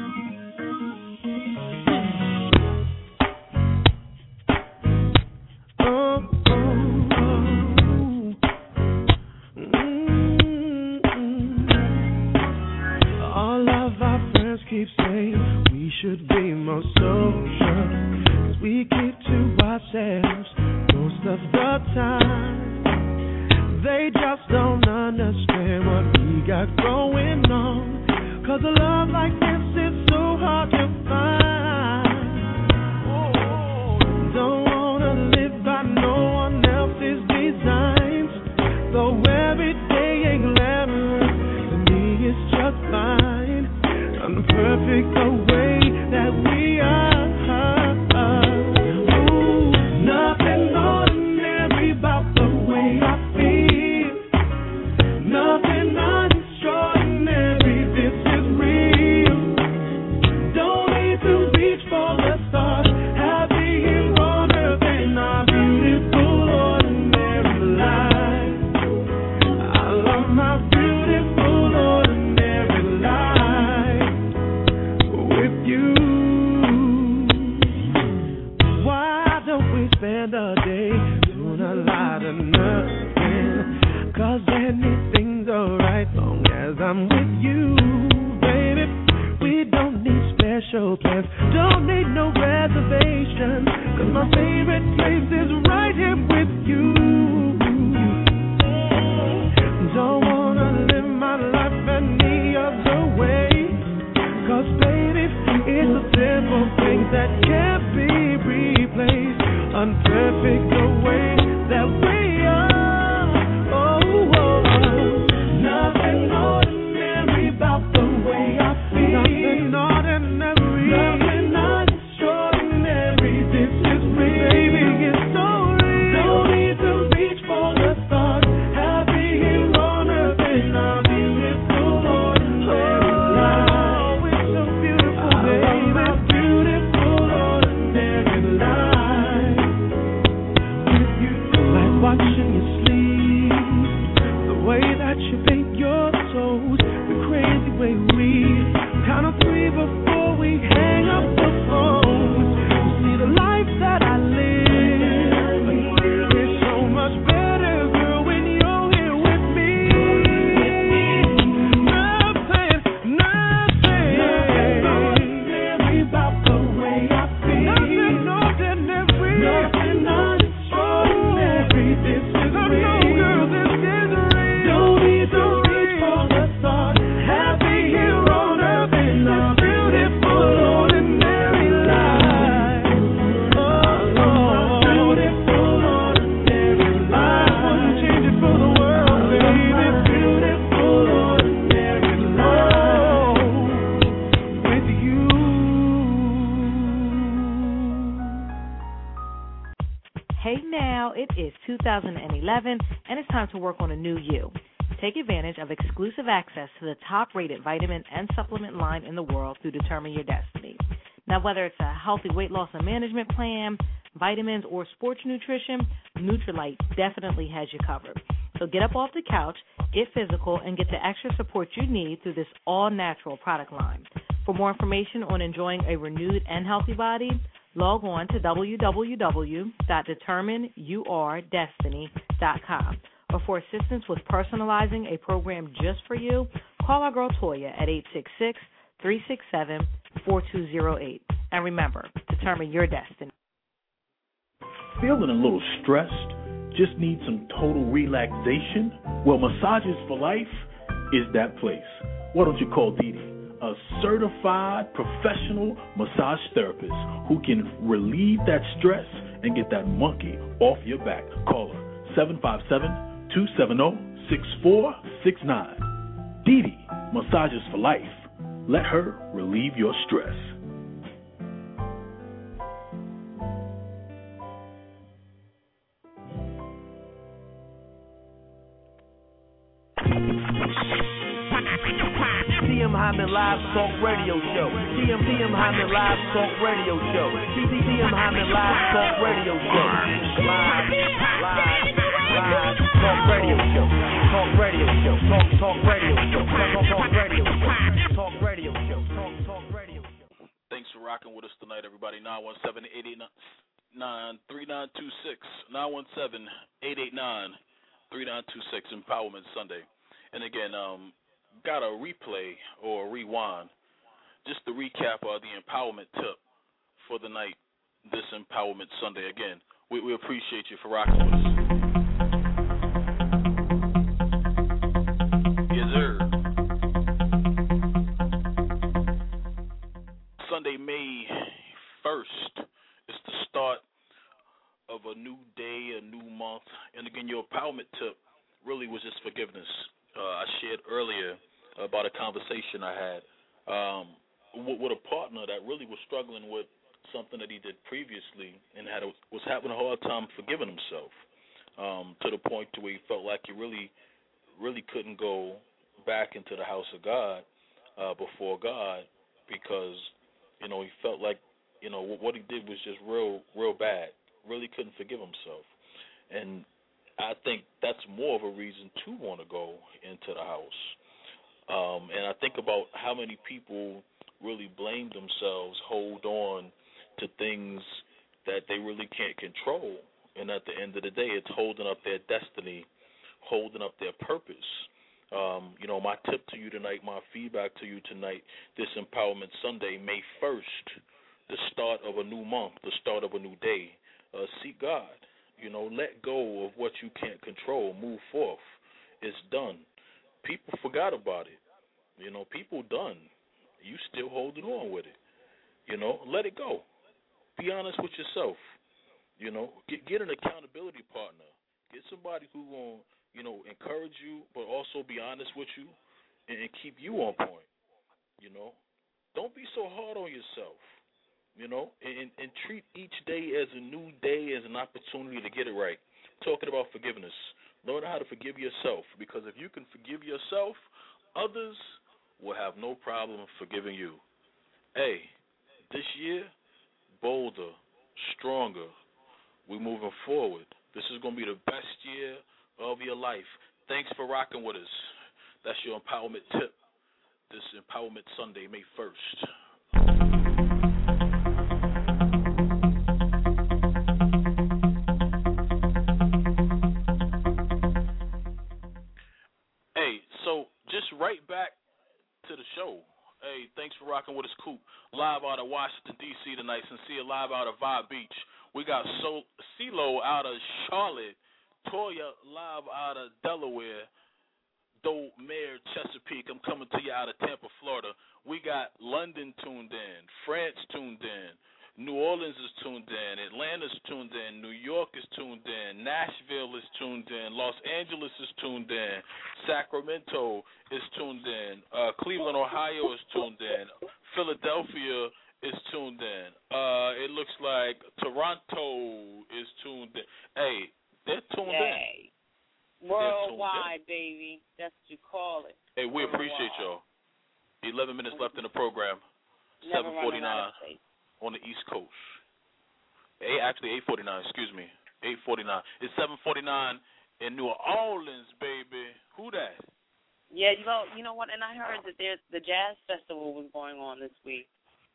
Keep saying we should be more social, 'cause we keep to ourselves most of the time. They just don't understand what we got going on, 'cause a love like this is so hard to find. Don't wanna live by no one else's designs, though every day ain't glamorous, to me it's just fine. Perfect the way that we are. Ooh, nothing ordinary about the way I feel. Nothing extraordinary. This is real. Don't need to reach for the stars. Happy here on earth in our beautiful ordinary life. I love my beautiful ordinary life. Spend a day doing a lot of nothing, 'cause anything's alright long as I'm with you, baby. We don't need special plans, don't need no reservations, 'cause my favorite place is right here with you. Don't wanna live my life any other way, 'cause baby, it's the simple things that can't be replaced. Unperfect the way that we are. Oh, oh, oh. Nothing ordinary about the way I feel. Nothing ordinary. Nothing extraordinary. This is real. Baby, it's so real. Don't need to reach for the stars. Happy here on earth. now it is two thousand eleven, and it's time to work on a new you. Take advantage of exclusive access to the top-rated vitamin and supplement line in the world through Determine Your Destiny. Now, whether it's a healthy weight loss and management plan, vitamins, or sports nutrition, Nutrilite definitely has you covered. So get up off the couch, get physical, and get the extra support you need through this all-natural product line. For more information on enjoying a renewed and healthy body, log on to w w w dot determine your destiny dot com. Or for assistance with personalizing a program just for you, call our girl Toya at eight six six, three six seven, four two zero eight. And remember, determine your destiny. Feeling a little stressed? Just need some total relaxation? Well, Massages for Life is that place. Why don't you call Dee Dee, a certified professional massage therapist who can relieve that stress and get that monkey off your back. Call her, seven five seven, two seven zero, six four six nine. Dee Dee, Massages for Life. Let her relieve your stress. T M Hyman Live Talk Radio Show. T M T M Hyman Live Talk Radio Show. T M Hyman Live Talk Radio Show. Live, live, live Talk Radio Show. Talk Radio Show. Talk Talk Radio Show. Talk Talk Radio Show. Talk Radio Show. Talk Talk Radio Show. Thanks for rocking with us tonight, everybody. nine one seven, eight eight nine, three nine two six. nine one seven, eight eight nine, three nine two six. Empowerment Sunday. And again, um, got a replay or a rewind, just to recap uh, the empowerment tip for the night, this Empowerment Sunday. Again, we, we appreciate you for rocking with us. Yes, sir. Sunday, May first is the start of a new day, a new month. And again, your empowerment tip really was just forgiveness. Uh, I shared earlier about a conversation I had um, with, with a partner that really was struggling with something that he did previously and had a, was having a hard time forgiving himself um, to the point to where he felt like he really, really couldn't go back into the house of God uh, before God because, you know, he felt like, you know, what he did was just real, real bad. Really couldn't forgive himself. And I think that's more of a reason to want to go into the house. Um, and I think about how many people really blame themselves, hold on to things that they really can't control. And at the end of the day, it's holding up their destiny, holding up their purpose. Um, you know, my tip to you tonight, my feedback to you tonight, this Empowerment Sunday, May first, the start of a new month, the start of a new day. Uh, seek God. You know, let go of what you can't control. Move forth. It's done. People forgot about it. You know, people done. You still holding on with it. You know, let it go. Be honest with yourself. You know, get get an accountability partner. Get somebody who will, you know, encourage you, but also be honest with you and, and keep you on point. You know, don't be so hard on yourself. You know, and, and treat each day as a new day, as an opportunity to get it right. Talking about forgiveness. Learn how to forgive yourself, because if you can forgive yourself, others will have no problem forgiving you. Hey, this year, bolder, stronger. We're moving forward. This is going to be the best year of your life. Thanks for rocking with us. That's your empowerment tip. This Empowerment Sunday, May first. Right back to the show. Hey, thanks for rocking with us, Coop. Live out of Washington, D C tonight. Sincere live out of Vibe Beach. We got so- CeeLo out of Charlotte. Toya live out of Delaware. Doe Mayor, Chesapeake. I'm coming to you out of Tampa, Florida. We got London tuned in. France tuned in. New Orleans is tuned in. Atlanta's tuned in. New York is tuned in. Nashville is tuned in. Los Angeles is tuned in. Sacramento is tuned in. Uh, Cleveland, Ohio is tuned in. Philadelphia is tuned in. Uh, it looks like Toronto is tuned in. Hey, baby. That's what you call it. Hey, we appreciate y'all. Eleven minutes left in the program. Never Seven forty-nine on the East Coast. Eight, actually, eight forty-nine. Excuse me. Eight forty-nine. It's seven forty-nine in New Orleans, baby. Who that? Yeah, you know, you know what? And I heard that there's the jazz festival was going on this week.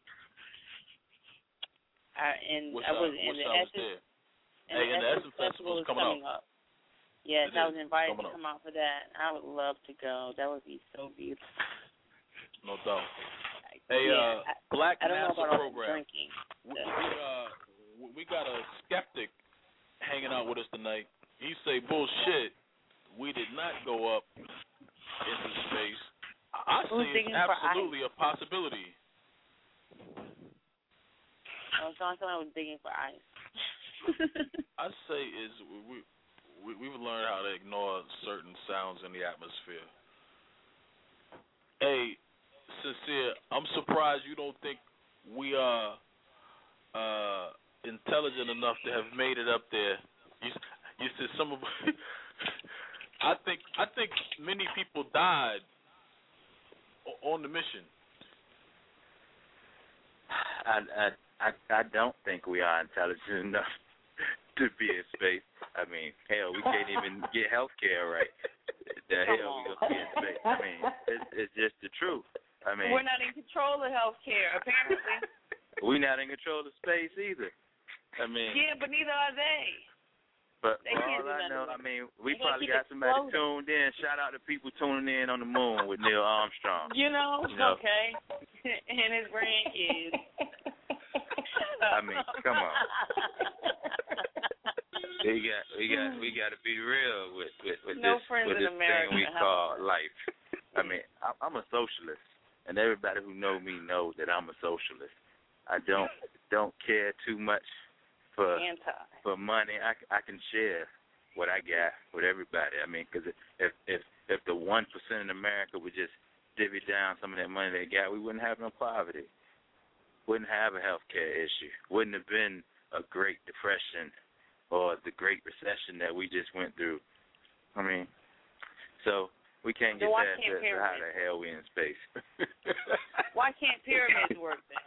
Uh, and What's I was up? in What's the up? Essence. And hey, and the Essence Festival is coming, coming up. Yes, it I is. was invited to coming come out for that. I would love to go. That would be so beautiful. No doubt. Hey, yeah, uh, Black I, I don't know NASA about program. Drinking. We, we, uh, we got a skeptic hanging out with us tonight. He say, bullshit, we did not go up into space. I say it's absolutely a possibility. Oh, so I was digging for ice. I say is we, we we've learned how to ignore certain sounds in the atmosphere. Hey, Sincere, I'm surprised you don't think we are uh, intelligent enough to have made it up there. You, you said some of. I think I think many people died on the mission. I I I, I don't think we are intelligent enough to be in space. I mean, hell, we can't even get health care right. The hell we gonna be in space? I mean, it's, it's just the truth. I mean, we're not in control of health care, apparently. We're not in control of space either. I mean, yeah, but neither are they. But they for all I know, I mean, we they probably got somebody exploding. tuned in. Shout out to people tuning in on the moon with Neil Armstrong. You know, you know? okay. And his grandkids. I mean, come on. we got, we got, we got to be real with with, with no this, friends with in this America, thing we call life. I mean, I, I'm a socialist, and everybody who know me knows that I'm a socialist. I don't don't care too much for Anti. for money. I, I can share what I got with everybody. I mean, because if if if the one percent in America would just divvy down some of that money they got, we wouldn't have no poverty. Wouldn't have a health care issue. Wouldn't have been a Great Depression or the Great Recession that we just went through. I mean, so we can't get so that can't to how the hell we in space. Why can't pyramids work then?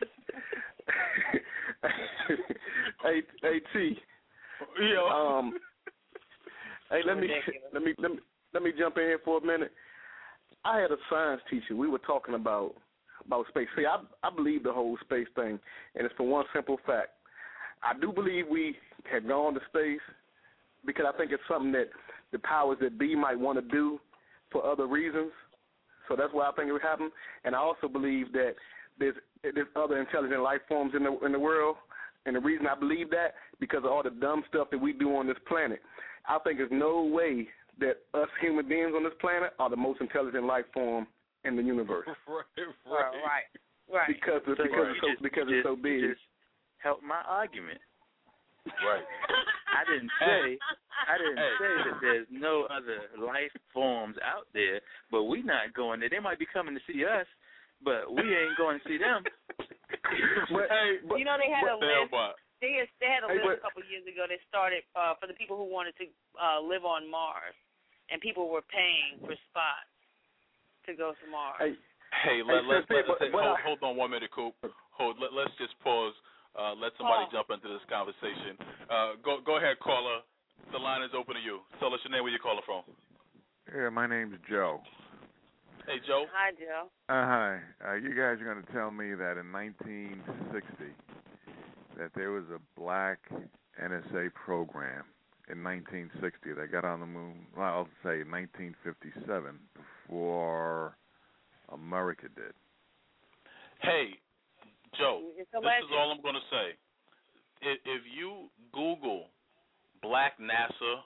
hey, hey, T. Yo. Um. Hey, let me let me let me let me jump in here for a minute. I had a science teacher. We were talking about about space. See, I I believe the whole space thing, and it's for one simple fact. I do believe we have gone to space because I think it's something that the powers that be might want to do for other reasons. So that's why I think it would happen. And I also believe that there's there's other intelligent life forms in the in the world. And the reason I believe that, because of all the dumb stuff that we do on this planet. I think there's no way that us human beings on this planet are the most intelligent life form in the universe. Right, right, right. right. Because it's, so because you it's so just, because you it's so just, big. You just help my argument. Right. I didn't say I didn't say that there's no other life forms out there, but we not going there. They might be coming to see us, but we ain't going to see them. but, hey, but, you know, they had but, a list. What? They had, they had a hey, list but, a couple of years ago. They started uh, for the people who wanted to uh, live on Mars, and people were paying for spots to go to Mars. Hey, hey let, hey, let, let, but, let, but hold, I, hold on one minute, Coop. Hold. Let, let's just pause. Uh, let somebody oh. jump into this conversation. Uh, go go ahead, caller. The line is open to you. Tell us your name, where you're calling from. Yeah, my name's Joe. Hey, Joe. Hi, Joe. Uh, hi. Uh, you guys are going to tell me that in nineteen sixty that there was a black N S A program in nineteen sixty that got on the moon, well, I'll say nineteen fifty-seven, before America did. Hey, Joe, this is all I'm going to say. If, if you Google Black NASA,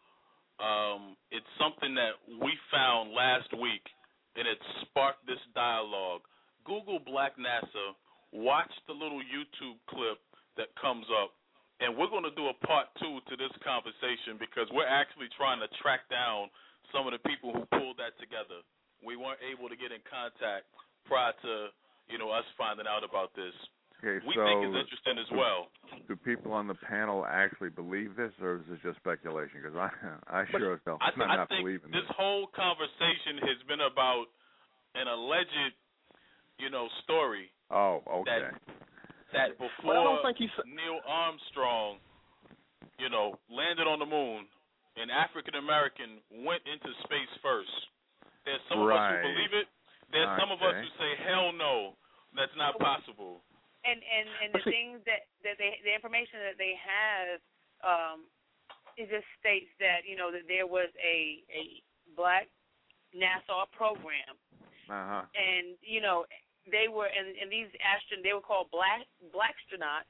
um, it's something that we found last week, and it sparked this dialogue. Google Black NASA, watch the little YouTube clip that comes up, and we're going to do a part two to this conversation because we're actually trying to track down some of the people who pulled that together. We weren't able to get in contact prior to, you know, us finding out about this. Okay, we so think is interesting as well. Do people on the panel actually believe this, or is it just speculation? Because I, I sure don't. I, I'm I not think believing this this. whole conversation has been about an alleged, you know, story. Oh, okay. That, that before Neil Armstrong, you know, landed on the moon, an African American went into space first. There's some of us Right. who believe it. There's some of us Okay. who say, hell no, that's not possible. And and and the things that that they the information that they have, um, it just states that you know that there was a a black NASA program, Uh huh. and you know they were and, and these astron they were called black blackstronauts.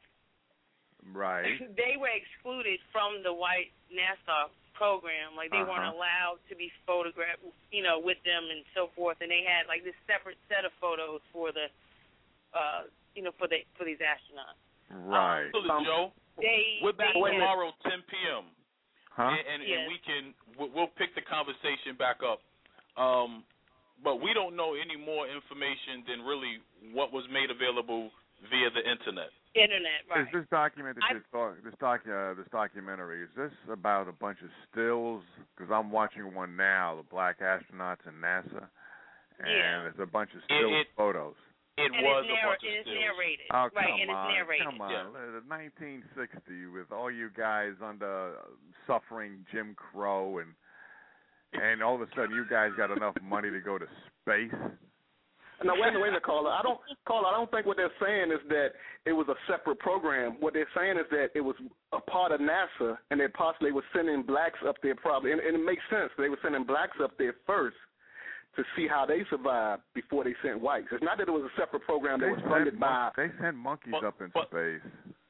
Right. They were excluded from the white NASA program. Like they Uh-huh. weren't allowed to be photographed, you know, with them and so forth. And they had like this separate set of photos for the, uh, you know, for the for these astronauts. Right. So, Joe, They we're back they tomorrow, ten p.m. Huh? And, and, Yes. and we can we'll, we'll pick the conversation back up. Um, but we don't know any more information than really what was made available via the internet. Internet, right? Is this document that I- you're talking, this doc, uh, this documentary, is this about a bunch of stills? Because I'm watching one now, the black astronauts in NASA, and Yeah. it's a bunch of It- still it- photos. It and was it's, a narr- bunch of and it's stills. narrated, Oh, right? come And it's on, narrated. come on. The nineteen sixty with all you guys under suffering Jim Crow, and and all of a sudden you guys got enough money to go to space. No, wait a minute, wait a minute, caller. I don't, caller. I don't think what they're saying is that it was a separate program. What they're saying is that it was a part of NASA, and they possibly were sending blacks up there, probably, and, and it makes sense. They were sending blacks up there first to see how they survived before they sent whites. It's not that it was a separate program that They was funded send, by. mon- they send monkeys But- up in but- space.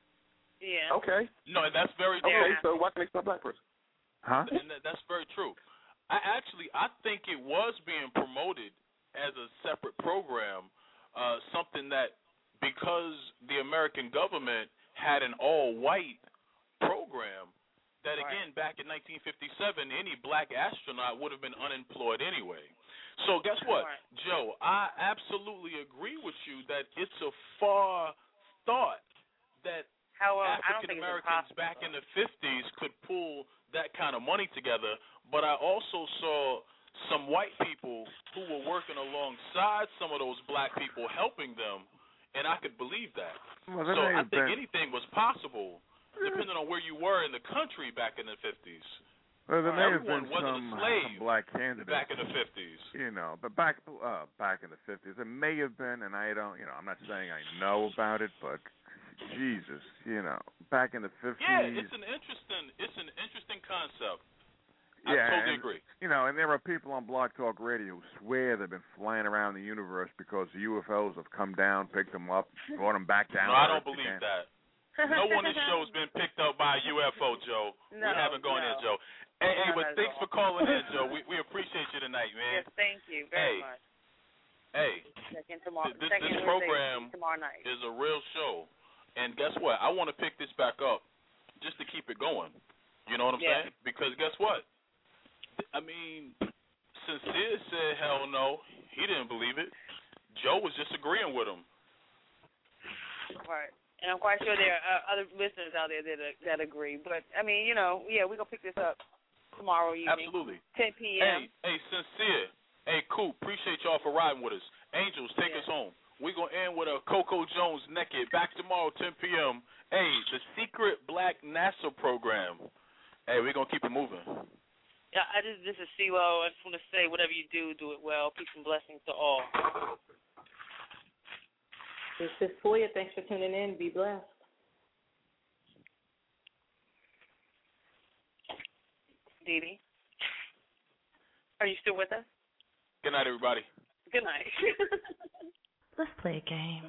Yeah. Okay. No, that's very true. Okay. So why can't they send a black person? Huh? And that, that's very true. I actually, I think it was being promoted as a separate program, uh, something that because the American government had an all-white program, that again, back in nineteen fifty-seven, any black astronaut would have been unemployed anyway. So guess what, Right. Joe? I absolutely agree with you that it's a far thought that How, uh, I don't African think it's Americans impossible. back in the fifties could pull that kind of money together, but I also saw some white people who were working alongside some of those black people helping them, and I could believe that. Well, there so may I have think been- anything was possible, depending on where you were in the country back in the fifties. Well, there may have Everyone been wasn't some, a slave some black candidates back in the fifties. You know, but back uh, back in the fifties, it may have been, and I don't, you know, I'm not saying I know about it, but Jesus, you know, back in the fifties. Yeah, it's an interesting, it's an interesting concept. I Yeah, totally and, agree. You know, and there are people on Blog Talk Radio who swear they've been flying around the universe because the U F Os have come down, picked them up, brought them back down. No, I to don't Earth believe again. that. No one in this show has been picked up by a U F O, Joe. No, we haven't gone no. in, Joe. Hey, hey, No, but not at thanks all. for calling in, Joe. We we appreciate you tonight, man. Yes, thank you very Hey. much. Hey, Check in tomorrow. th- this, check in this Wednesday, program tomorrow night. is a real show. And guess what? I want to pick this back up just to keep it going. You know what I'm Yeah. saying? Because guess what? I mean, Sincere said hell no. He didn't believe it. Joe was just agreeing with him. Right. And I'm quite sure there are uh, other listeners out there that uh, that agree. But I mean, you know, yeah, we're gonna pick this up tomorrow evening. Absolutely. ten p.m. Hey, hey, Sincere. Hey, Coop, appreciate y'all for riding with us. Angels, take Yeah. us home. We're going to end with a Coco Jones Naked. Back tomorrow, ten p.m. Hey, the secret black NASA program. Hey, we're going to keep it moving. Yeah, I just this is CeeLo. I just want to say, whatever you do, do it well. Peace and blessings to all. This is Toya. Thanks for tuning in. Be blessed. Dee Dee, are you still with us? Good night, everybody. Good night. Let's play a game.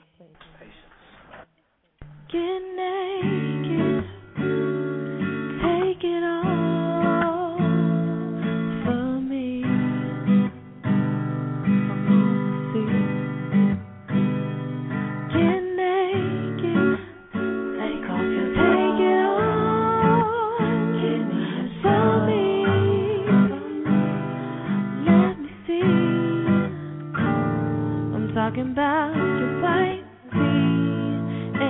Get naked, take it all for me. Get naked, take off your take it all for me. Let me see. I'm talking about your white tee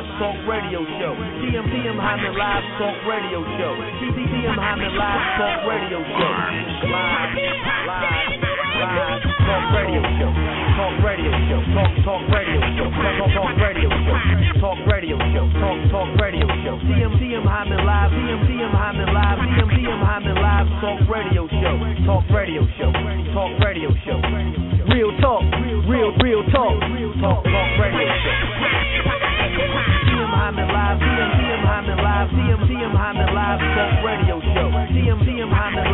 Live Talk Radio Show. T M T M Hyman Live Talk Radio Show. T M T M Hyman Live Talk Radio Show. Live, live, live Talk Radio Show. Talk Radio Show. Talk Talk Radio Show. Talk Talk Talk Radio Show. Talk Radio Show. Talk Talk Radio Show. T M T M Hyman Live. T M T M Hyman Live. T M T M Hyman Live Talk Radio Show. Talk Radio Show. Talk Radio Show. Real talk. Real real talk. Talk Talk Radio Show. T M Hyman Live. T M T M Hyman Live. T M T M Hyman Live Talk Radio Show. T M T M Hyman